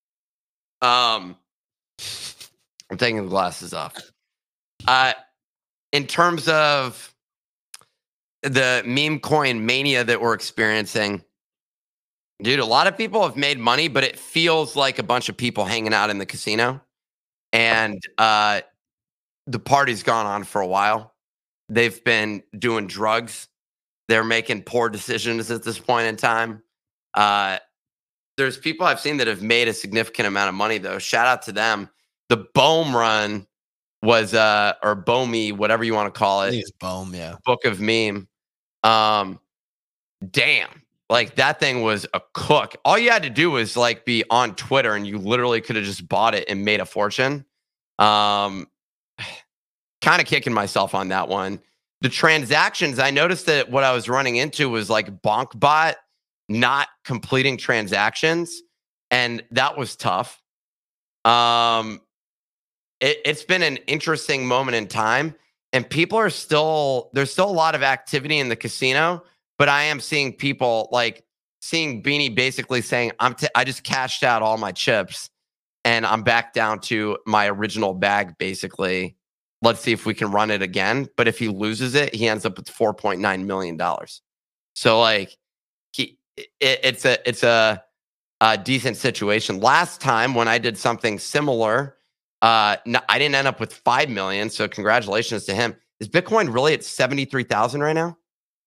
Um, I'm taking the glasses off. Uh, in terms of the meme coin mania that we're experiencing, dude, a lot of people have made money, but it feels like a bunch of people hanging out in the casino. And uh, the party's gone on for a while. They've been doing drugs. They're making poor decisions at this point in time. Uh, there's people I've seen that have made a significant amount of money, though. Shout out to them. The Bohm run was, uh, or Bomi, whatever you want to call it. I think it's Bohm, yeah. Book of Meme. Um, damn. Like, that thing was a cook. All you had to do was, like, be on Twitter, and you literally could have just bought it and made a fortune. Um, kind of kicking myself on that one. The transactions, I noticed that what I was running into was, like, BonkBot not completing transactions, and that was tough. Um, it, it's been an interesting moment in time, and people are still, there's still a lot of activity in the casino, but I am seeing people, like, seeing Beanie basically saying, I'm t- I just cashed out all my chips and I'm back down to my original bag, basically. Let's see if we can run it again. But if he loses it, he ends up with four point nine million dollars. So, like, he, it, it's a it's a, a decent situation. Last time when I did something similar, uh, no, I didn't end up with five million dollars. So congratulations to him. Is Bitcoin really at seventy-three thousand right now?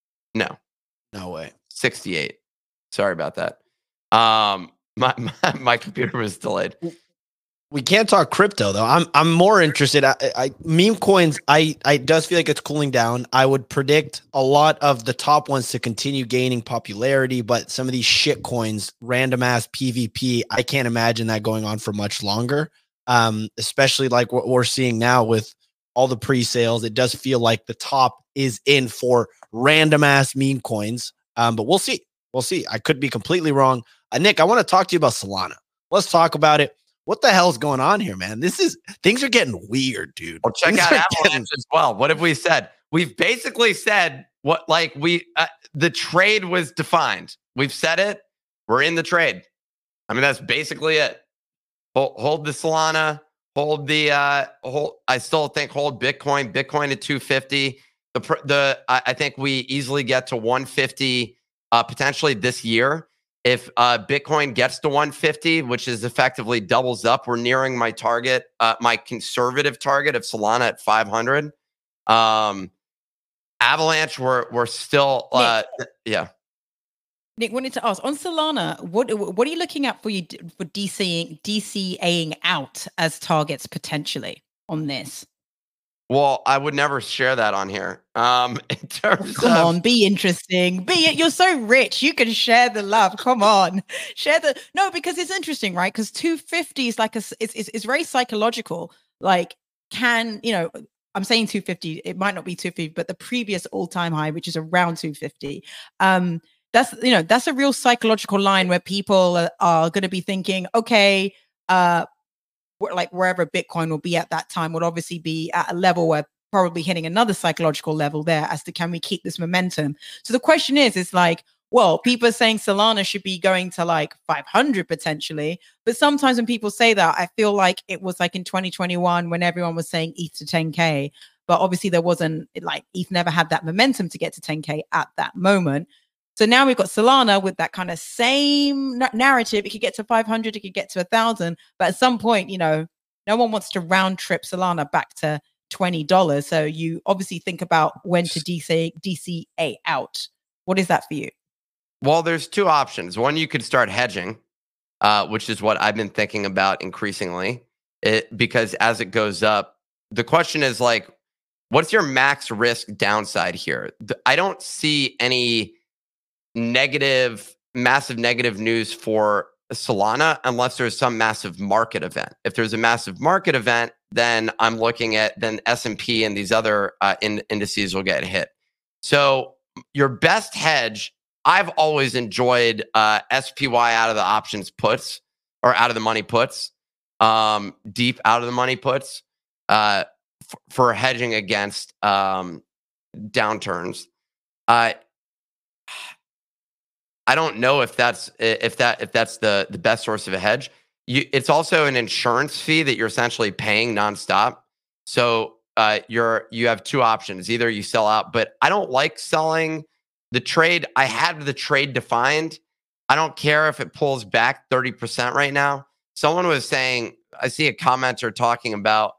No. No way. sixty-eight. Sorry about that. Um, my, my, my computer was delayed. We can't talk crypto though. I'm I'm more interested. I, I meme coins. I I does feel like it's cooling down. I would predict a lot of the top ones to continue gaining popularity, but some of these shit coins, random ass P V P, I can't imagine that going on for much longer. Um, especially like what we're seeing now with all the pre-sales. It does feel like the top is in for random ass meme coins. Um, but we'll see. We'll see. I could be completely wrong. Uh, Nick, I want to talk to you about Solana. Let's talk about it. What the hell's going on here, man? This is things are getting weird, dude. Well, check things out Avalanche getting- as well. What have we said? We've basically said what, like we, uh, the trade was defined. We've said it. We're in the trade. I mean, that's basically it. Hold, hold the Solana. Hold the. Uh, hold. I still think hold Bitcoin. Bitcoin at two fifty. The the. I, I think we easily get to one fifty uh, potentially this year. If uh, Bitcoin gets to one fifty, which is effectively doubles up, we're nearing my target, uh, my conservative target of Solana at five hundred. Um, Avalanche, we're we're still, uh, Nick, yeah. Nick, wanted to ask on Solana, what what are you looking at for you for DCing DCAing out as targets potentially on this? Well, I would never share that on here. Um, in terms Come of, on, be interesting. Be it. You're so rich. You can share the love. Come on, share the no, because it's interesting, right? Because two fifty is like a it's, it's it's very psychological. Like, can you know? I'm saying two fifty. It might not be two fifty, but the previous all-time high, which is around two fifty. Um, that's you know that's a real psychological line where people are, are going to be thinking, okay, uh. like wherever Bitcoin will be at that time would obviously be at a level where probably hitting another psychological level there as to can we keep this momentum. So the question is, is like, well, people are saying Solana should be going to like five hundred potentially. But sometimes when people say that, I feel like it was like in twenty twenty-one when everyone was saying E T H to ten K. But obviously there wasn't like E T H never had that momentum to get to ten K at that moment. So now we've got Solana with that kind of same n- narrative. It could get to five hundred, it could get to one thousand. But at some point, you know, no one wants to round trip Solana back to twenty dollars. So you obviously think about when to D C, D C A out. What is that for you? Well, there's two options. One, you could start hedging, uh, which is what I've been thinking about increasingly. It, because as it goes up, the question is like, what's your max risk downside here? The, I don't see any negative, massive negative news for Solana unless there's some massive market event. If there's a massive market event, then I'm looking at then S and P and these other uh, in, indices will get hit. So your best hedge, I've always enjoyed uh, S P Y out of the options puts or out of the money puts, um, deep out of the money puts uh, f- for hedging against um, downturns. Uh, I don't know if that's if that if that's the the best source of a hedge. You, it's also an insurance fee that you're essentially paying nonstop. So uh, you're you have two options. Either you sell out, but I don't like selling the trade. I had the trade defined. I don't care if it pulls back thirty percent right now. Someone was saying, I see a commenter talking about,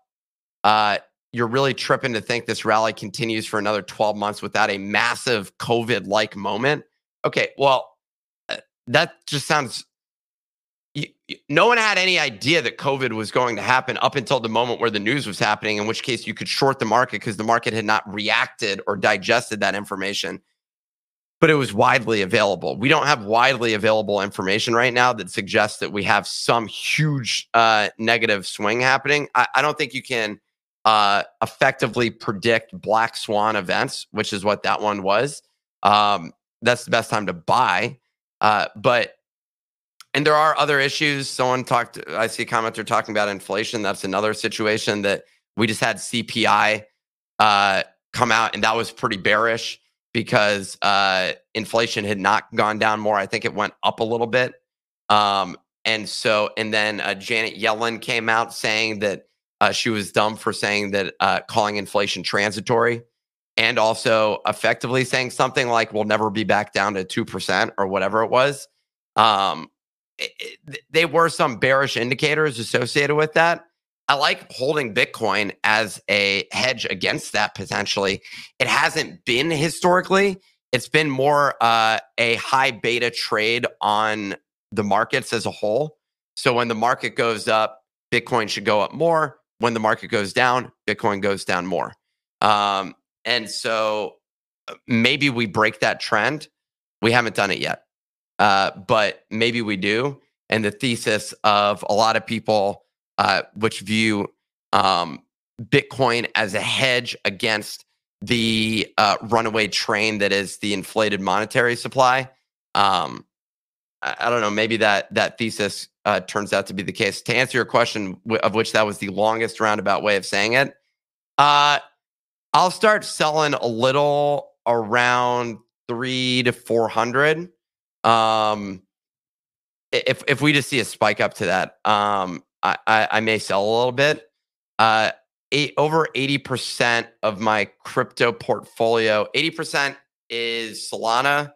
uh, you're really tripping to think this rally continues for another twelve months without a massive COVID-like moment. Okay, well, uh, that just sounds. You, you, no one had any idea that COVID was going to happen up until the moment where the news was happening, in which case you could short the market because the market had not reacted or digested that information. But it was widely available. We don't have widely available information right now that suggests that we have some huge uh, negative swing happening. I, I don't think you can uh, effectively predict black swan events, which is what that one was. Um, that's the best time to buy. Uh, but And there are other issues. Someone talked, I see a commenter talking about inflation. That's another situation that we just had C P I uh, come out, and that was pretty bearish because uh, inflation had not gone down more. I think it went up a little bit. Um, and so, and then uh, Janet Yellen came out saying that uh, she was dumb for saying that, uh, calling inflation transitory, and also effectively saying something like, we'll never be back down to two percent or whatever it was. Um, it, it, they were some bearish indicators associated with that. I like holding Bitcoin as a hedge against that potentially. It hasn't been historically. It's been more uh, a high beta trade on the markets as a whole. So when the market goes up, Bitcoin should go up more. When the market goes down, Bitcoin goes down more. Um, and so maybe we break that trend. We haven't done it yet, uh, but maybe we do. And the thesis of a lot of people Uh, which view um, Bitcoin as a hedge against the uh, runaway train that is the inflated monetary supply. Um, I, I don't know. Maybe that that thesis uh, turns out to be the case. To answer your question, w- of which that was the longest roundabout way of saying it, uh, I'll start selling a little around three to four hundred. Um, if if we just see a spike up to that. Um, I, I, I may sell a little bit. Uh, eight, over eighty percent of my crypto portfolio, eighty percent is Solana.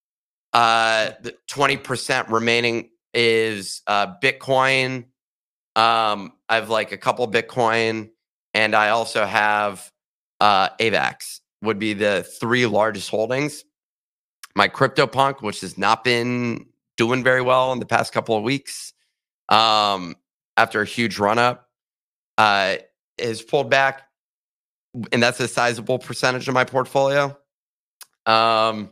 Uh, the twenty percent remaining is uh, Bitcoin. Um, I have like a couple Bitcoin, and I also have uh, AVAX would be the three largest holdings. My CryptoPunk, which has not been doing very well in the past couple of weeks. Um, after a huge run up, uh, is pulled back, and that's a sizable percentage of my portfolio. Um,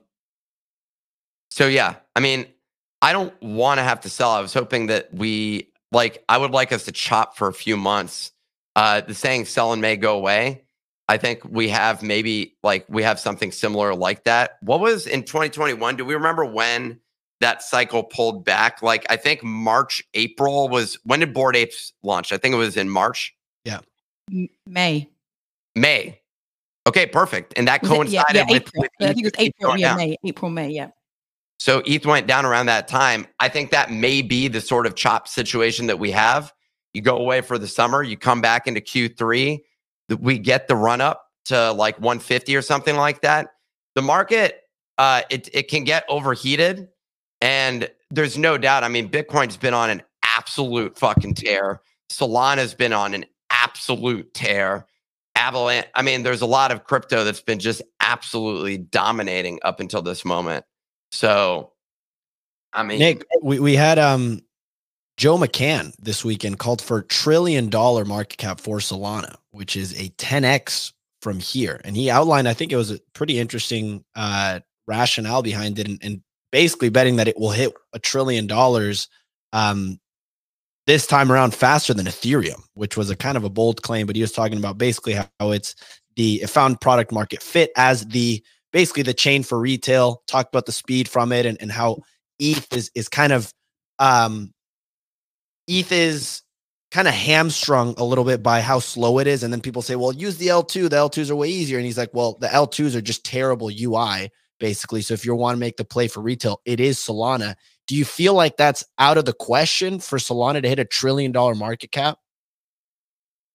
so yeah, I mean, I don't want to have to sell. I was hoping that we like, I would like us to chop for a few months. Uh, the saying "sell and may go away." I think we have maybe like we have something similar like that. What was in twenty twenty-one? Do we remember when that cycle pulled back? Like, I think March, April was, when did Bored Apes launch? I think it was in March. Yeah. May. May. Okay, perfect. And that was coincided it, yeah, yeah, with, April. with I think it was April. Yeah, down. May. April, May. Yeah. So E T H went down around that time. I think that may be the sort of chop situation that we have. You go away for the summer, you come back into Q three, we get the run up to like one fifty or something like that. The market, uh, it it can get overheated. And there's no doubt. I mean, Bitcoin's been on an absolute fucking tear. Solana's been on an absolute tear. Avalanche. I mean, there's a lot of crypto that's been just absolutely dominating up until this moment. So, I mean, Nick, we, we had um Joe McCann this weekend called for a trillion dollar market cap for Solana, which is a ten X from here. And he outlined, I think it was a pretty interesting uh, rationale behind it, and, and basically betting that it will hit a trillion dollars um, this time around faster than Ethereum, which was a kind of a bold claim. But he was talking about basically how it's the it found product market fit as the basically the chain for retail. Talked about the speed from it and, and how E T H is is kind of um, E T H is kind of hamstrung a little bit by how slow it is. And then people say, well, use the L two. The L twos are way easier. And he's like, well, the L twos are just terrible U I, basically. So if you want to make the play for retail, it is Solana. Do you feel like that's out of the question for Solana to hit a trillion dollar market cap?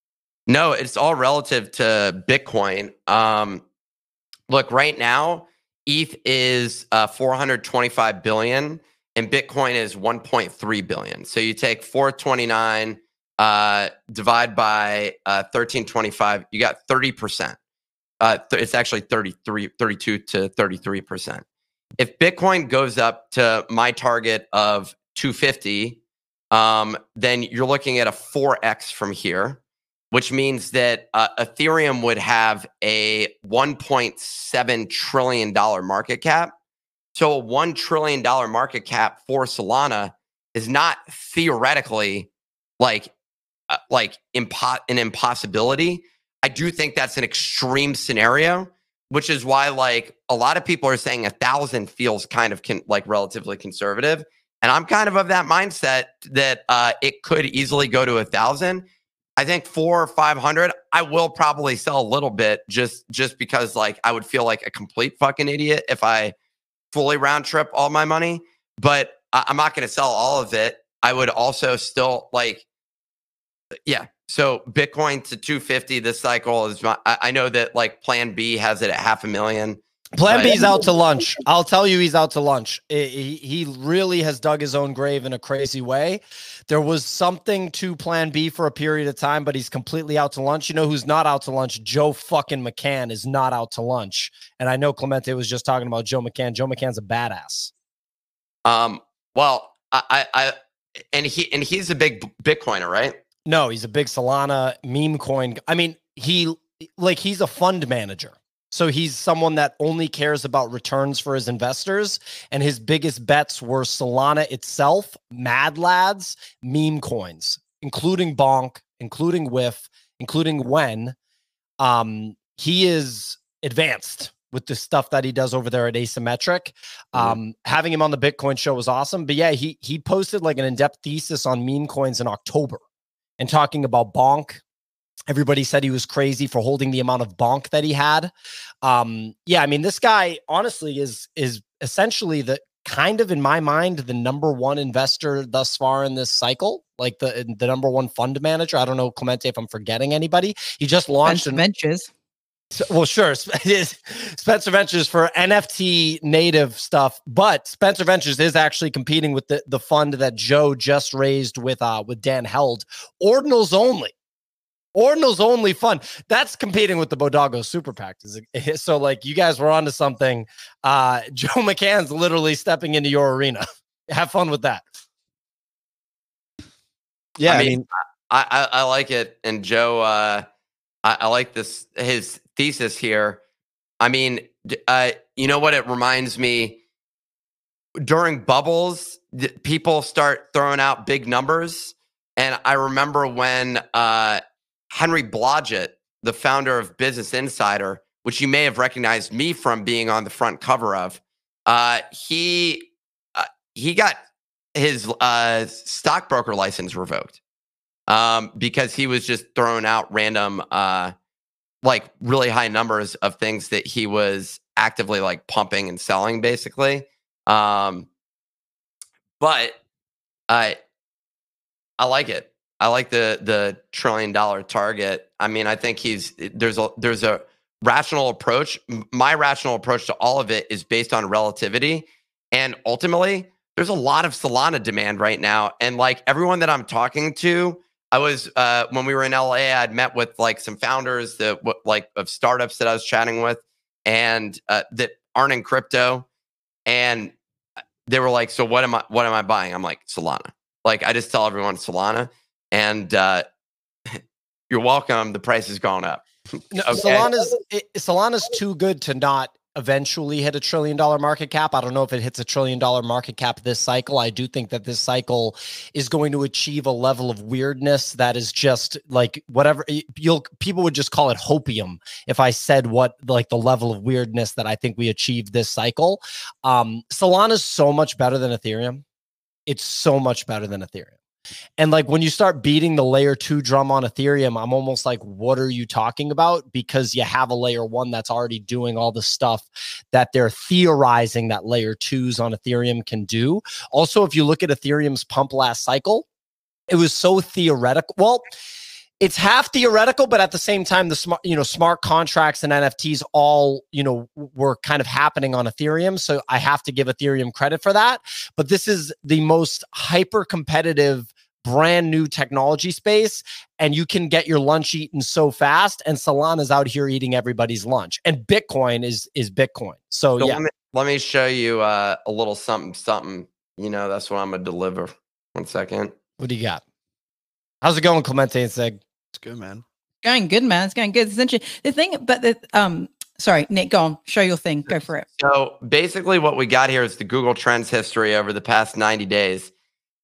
No, it's all relative to Bitcoin. Um, look, right now, E T H is uh, four hundred twenty-five billion and Bitcoin is one point three billion. So you take four twenty-nine, uh, divide by uh, thirteen twenty-five, you got thirty percent. Uh, th- it's actually thirty-three, thirty-two to thirty-three percent. If Bitcoin goes up to my target of two fifty, um, then you're looking at a four X from here, which means that uh, Ethereum would have a one point seven trillion dollars market cap. So a one trillion dollars market cap for Solana is not theoretically like, uh, like impo- an impossibility. I do think that's an extreme scenario, which is why like a lot of people are saying a thousand feels kind of con- like relatively conservative. And I'm kind of of that mindset that uh, it could easily go to a thousand. I think four or five hundred, I will probably sell a little bit just, just because like I would feel like a complete fucking idiot if I fully round trip all my money, but I- I'm not going to sell all of it. I would also still like, yeah. So Bitcoin to two fifty this cycle is, my, I, I know that like Plan B has it at half a million. Plan B's out to lunch. I'll tell you, he's out to lunch. He, he really has dug his own grave in a crazy way. There was something to Plan B for a period of time, but he's completely out to lunch. You know who's not out to lunch? Joe fucking McCann is not out to lunch. And I know Clemente was just talking about Joe McCann. Joe McCann's a badass. Um. Well, I, I, I and he and he's a big Bitcoiner, right? No, he's a big Solana meme coin. I mean, he like he's a fund manager. So he's someone that only cares about returns for his investors. And his biggest bets were Solana itself, Mad Lads, meme coins, including Bonk, including Whiff, including When. Um, he is advanced with the stuff that he does over there at Asymmetric. Um, mm-hmm. Having him on the Bitcoin show was awesome. But yeah, he he posted like an in-depth thesis on meme coins in October and talking about Bonk. Everybody said he was crazy for holding the amount of bonk that he had. Um, yeah, I mean, this guy honestly is is essentially the kind of, in my mind, the number one investor thus far in this cycle, like the the number one fund manager. I don't know, Clemente, if I'm forgetting anybody. He just launched Spencer Ventures. Well, sure, Spencer Ventures for N F T native stuff, but Spencer Ventures is actually competing with the the fund that Joe just raised with uh with Dan Held, Ordinals only. Ordinals only fund. That's competing with the Bodago Super PAC. So, like, you guys were onto something. Uh, Joe McCann's literally stepping into your arena. Have fun with that. Yeah, I mean, I, mean, I, I, I like it. And Joe, uh, I, I like this his thesis here. I mean, uh, you know what? It reminds me during bubbles, people start throwing out big numbers, and I remember when. Uh, Henry Blodgett, the founder of Business Insider, which you may have recognized me from being on the front cover of, uh, he uh, he got his uh, stockbroker license revoked um, because he was just throwing out random, uh, like really high numbers of things that he was actively like pumping and selling, basically. Um, but I I like it. I like the the trillion dollar target. I mean, I think he's there's a there's a rational approach. My rational approach to all of it is based on relativity, and ultimately, there's a lot of Solana demand right now. And like everyone that I'm talking to, I was uh, when we were in L A, I'd met with like some founders that like of startups that I was chatting with, and uh, that aren't in crypto, and they were like, "So what am I what am I buying?" I'm like, Solana. Like I just tell everyone Solana. And uh, you're welcome. The price has gone up. No, okay. Solana's it, Solana's too good to not eventually hit a trillion dollar market cap. I don't know if it hits a trillion dollar market cap this cycle. I do think that this cycle is going to achieve a level of weirdness that is just like whatever you'll people would just call it hopium if I said what like the level of weirdness that I think we achieved this cycle. Um, Solana's so much better than Ethereum. It's so much better than Ethereum. And like when you start beating the layer two drum on Ethereum, I'm almost like, what are you talking about? Because you have a layer one that's already doing all the stuff that they're theorizing that layer twos on Ethereum can do. Also, if you look at Ethereum's pump last cycle, it was so theoretical. Well, it's half theoretical, but at the same time, the smart, you know, smart contracts and N F Ts all, you know, were kind of happening on Ethereum. So I have to give Ethereum credit for that. But this is the most hyper competitive, brand new technology space. And you can get your lunch eaten so fast. And Solana's out here eating everybody's lunch. And Bitcoin is, is Bitcoin. So, so yeah. Let me, let me show you uh, a little something, something, you know, that's what I'm going to deliver. One second. What do you got? How's it going, Clemente and Seg? It's good, man. Going good, man. It's going good. It's interesting. The thing, but the um, sorry, Nick, go on. Show your thing. Go for it. So basically, what we got here is the Google Trends history over the past ninety days.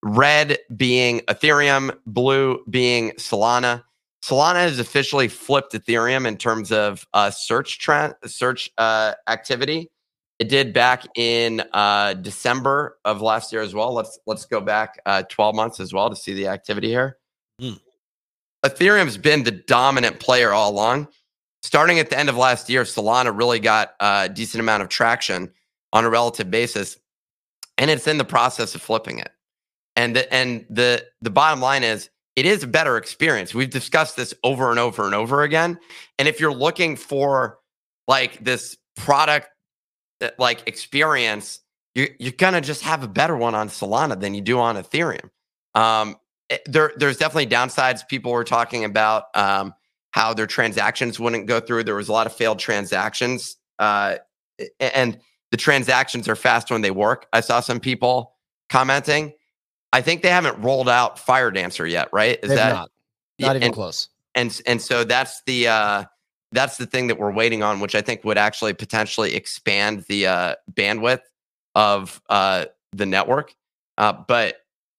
Red being Ethereum, blue being Solana. Solana has officially flipped Ethereum in terms of uh, search trend, search uh, activity. It did back in uh, December of last year as well. Let's let's go back uh, twelve months as well to see the activity here. Mm. Ethereum's been the dominant player all along. Starting at the end of last year, Solana really got a decent amount of traction on a relative basis, and it's in the process of flipping it. And the, and the the bottom line is, it is a better experience. We've discussed this over and over and over again. And if you're looking for like this product like experience, you, you're gonna just have a better one on Solana than you do on Ethereum. Um, There, there's definitely downsides. People were talking about um, how their transactions wouldn't go through. There was a lot of failed transactions, uh, and the transactions are fast when they work. I saw some people commenting. I think they haven't rolled out Fire Dancer yet, right? Is They've that not, not even and, close? And and so that's the uh, that's the thing that we're waiting on, which I think would actually potentially expand the uh, bandwidth of uh, the network. Uh, but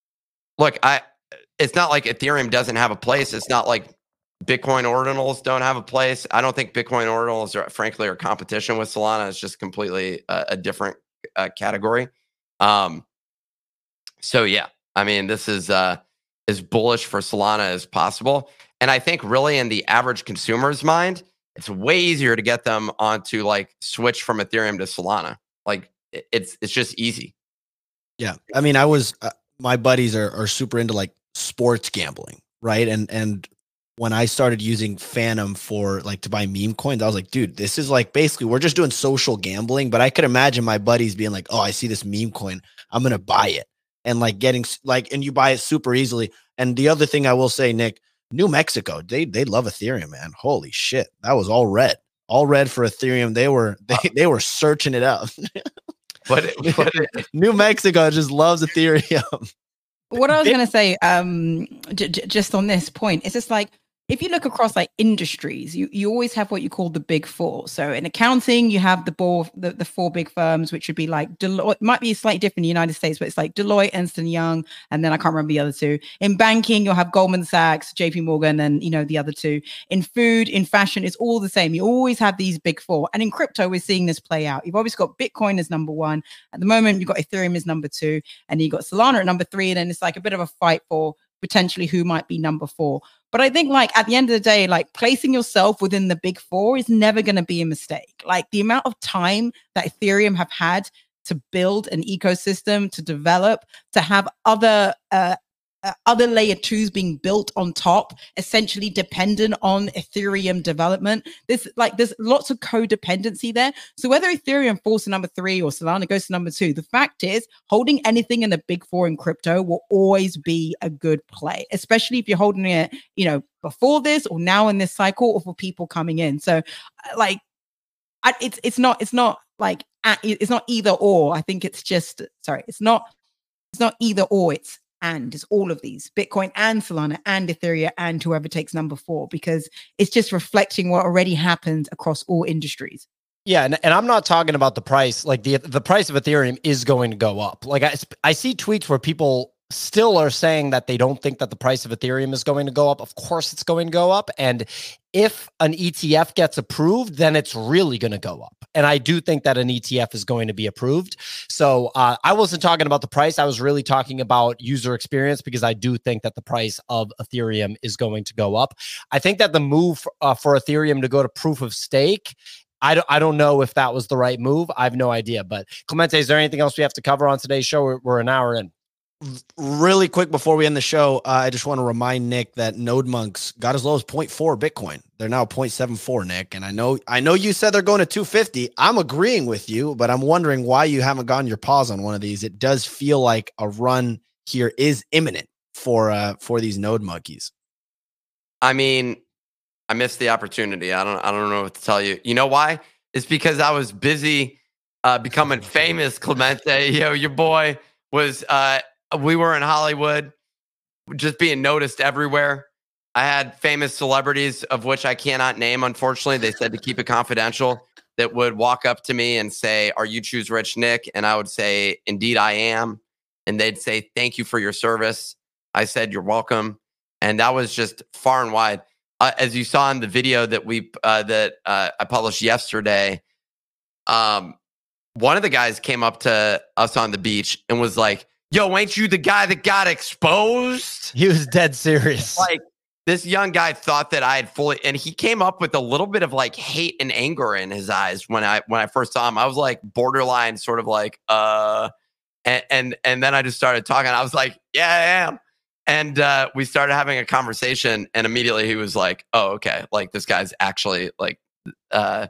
look, I. It's not like Ethereum doesn't have a place. It's not like Bitcoin ordinals don't have a place. I don't think Bitcoin ordinals are, frankly, are competition with Solana. It's just completely a, a different uh, category. Um, so yeah, I mean, this is uh, as bullish for Solana as possible. And I think really in the average consumer's mind, it's way easier to get them onto like switch from Ethereum to Solana. Like it's it's just easy. Yeah, I mean, I was uh, my buddies are are super into like sports gambling, right? And and when I started using Phantom for like to buy meme coins, I was like, dude, this is like basically we're just doing social gambling. But I could imagine my buddies being like, oh, I see this meme coin, I'm gonna buy it, and like getting like, and you buy it super easily. And the other thing I will say, Nick, New Mexico, they they love Ethereum, man. Holy shit, that was all red, all red for Ethereum. They were they they were searching it out. But, but New Mexico just loves Ethereum. What I was going to say, um, j- j- just on this point, is just like, if you look across like industries, you, you always have what you call the big four. So in accounting, you have the, board, the the four big firms, which would be like Deloitte. It might be slightly different in the United States, but it's like Deloitte, Ernst and Young, and then I can't remember the other two. In banking, you'll have Goldman Sachs, J P Morgan, and you know the other two. In food, in fashion, it's all the same. You always have these big four. And in crypto, we're seeing this play out. You've always got Bitcoin as number one. At the moment, you've got Ethereum as number two, and you've got Solana at number three. And then it's like a bit of a fight for potentially who might be number four. But I think like at the end of the day, like placing yourself within the big four is never going to be a mistake. Like the amount of time that Ethereum have had to build an ecosystem, to develop, to have other uh, uh, other layer twos being built on top, essentially dependent on Ethereum development. There's like there's lots of codependency there. So whether Ethereum falls to number three or Solana goes to number two, the fact is holding anything in the big four in crypto will always be a good play, especially if you're holding it, you know, before this or now in this cycle, or for people coming in. So like I, it's it's not it's not like it's not either or. I think it's just sorry, it's not it's not either or. It's and it's all of these, Bitcoin and Solana and Ethereum and whoever takes number four, because it's just reflecting what already happened across all industries. Yeah, and, and I'm not talking about the price. Like the the price of Ethereum is going to go up. Like I, I see tweets where people still are saying that they don't think that the price of Ethereum is going to go up. Of course it's going to go up. And if an E T F gets approved, then it's really going to go up. And I do think that an E T F is going to be approved. So uh, I wasn't talking about the price. I was really talking about user experience, because I do think that the price of Ethereum is going to go up. I think that the move uh, for Ethereum to go to proof of stake, I don't, I don't know if that was the right move. I have no idea. But Clemente, is there anything else we have to cover on today's show? We're, we're an hour in. Really quick before we end the show, uh, I just want to remind Nick that NodeMonks got as low as zero point four Bitcoin. They're now zero point seven four, Nick. And I know I know you said they're going to two fifty. I'm agreeing with you, but I'm wondering why you haven't gotten your pause on one of these. It does feel like a run here is imminent for uh for these Node monkeys. I mean, I missed the opportunity. I don't I don't know what to tell you. You know why? It's because I was busy uh, becoming famous, Clemente. Yo, your boy was uh we were in Hollywood, just being noticed everywhere. I had famous celebrities, of which I cannot name, unfortunately. They said to keep it confidential, that would walk up to me and say, "Are you Choose Rich, Nick?" And I would say, "Indeed, I am." And they'd say, "Thank you for your service." I said, "You're welcome." And that was just far and wide. Uh, as you saw in the video that we uh, that uh, I published yesterday, um, one of the guys came up to us on the beach and was like, "Yo, ain't you the guy that got exposed?" He was dead serious. Like, this young guy thought that I had fully, and he came up with a little bit of like hate and anger in his eyes when I when I first saw him. I was like borderline, sort of like, uh, and and, and then I just started talking. I was like, "Yeah, I am." And uh, we started having a conversation, and immediately he was like, "Oh, okay. Like, this guy's actually like, uh,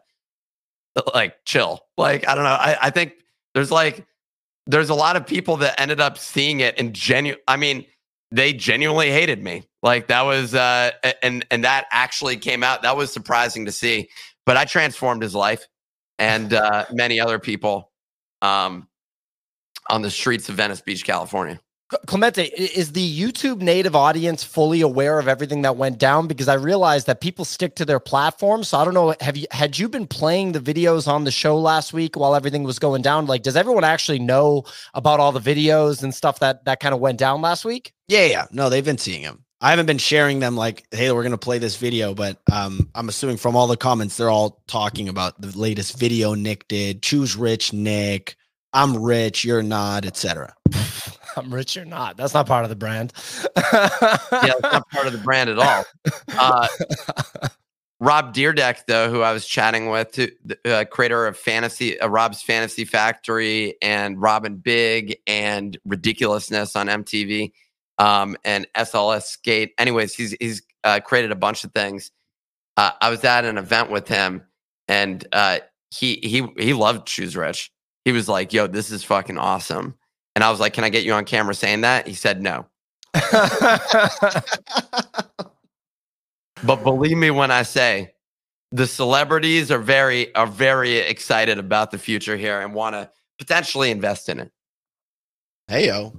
like chill." Like, I don't know. I, I think there's like, there's a lot of people that ended up seeing it and genu. I mean, they genuinely hated me. Like, that was, uh, and and that actually came out. That was surprising to see. But I transformed his life, and uh, many other people, um, on the streets of Venice Beach, California. Clemente, is the YouTube native audience fully aware of everything that went down? Because I realized that people stick to their platform. So I don't know, have you had you been playing the videos on the show last week while everything was going down? Like, does everyone actually know about all the videos and stuff that that kind of went down last week? Yeah, yeah. No, they've been seeing them. I haven't been sharing them like, "Hey, we're going to play this video," but um, I'm assuming from all the comments, they're all talking about the latest video Nick did. Choose Rich, Nick. I'm rich, you're not, et cetera. I'm rich or not. That's not part of the brand. Yeah, it's not part of the brand at all. Uh, Rob Deerdeck, though, who I was chatting with, to, uh, creator of Fantasy, uh, Rob's Fantasy Factory and Robin Big and Ridiculousness on M T V, um, and S L S Skate. Anyways, he's he's uh, created a bunch of things. Uh, I was at an event with him, and uh, he he he loved Choose Rich. He was like, "Yo, this is fucking awesome." And I was like, "Can I get you on camera saying that?" He said no. But believe me when I say, the celebrities are very are very excited about the future here and want to potentially invest in it. Hey, yo.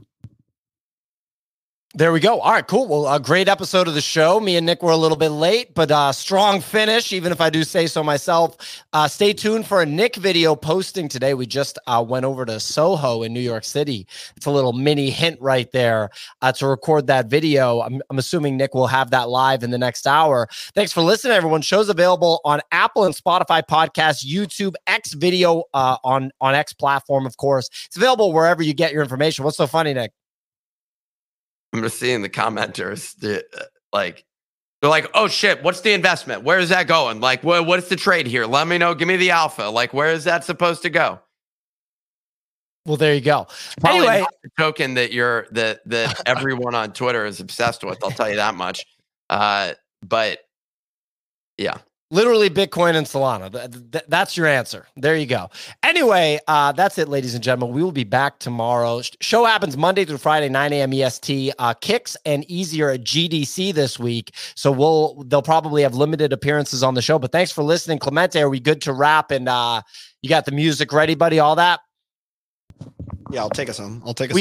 There we go. All right, cool. Well, a great episode of the show. Me and Nick were a little bit late, but uh strong finish, even if I do say so myself. Uh, stay tuned for a Nick video posting today. We just uh, went over to Soho in New York City. It's a little mini hint right there uh, to record that video. I'm, I'm assuming Nick will have that live in the next hour. Thanks for listening, everyone. Show's available on Apple and Spotify podcasts, YouTube, X video uh, on, on X platform, of course. It's available wherever you get your information. What's so funny, Nick? I'm just seeing the commenters, the, uh, like, they're like, "Oh shit, what's the investment? Where is that going? Like, what what's the trade here? Let me know. Give me the alpha. Like, where is that supposed to go?" Well, there you go. Probably Anyway, not the token that you're that that everyone on Twitter is obsessed with. I'll tell you that much. Uh, but yeah. Literally Bitcoin and Solana. Th th that's your answer. There you go. Anyway, uh, that's it, ladies and gentlemen. We will be back tomorrow. Show happens Monday through Friday, nine A M E S T. Uh, Kicks and Easier at G D C this week. So we'll they'll probably have limited appearances on the show. But thanks for listening. Clemente, are we good to wrap? And uh, you got the music ready, buddy? All that? Yeah, I'll take us home. I'll take us We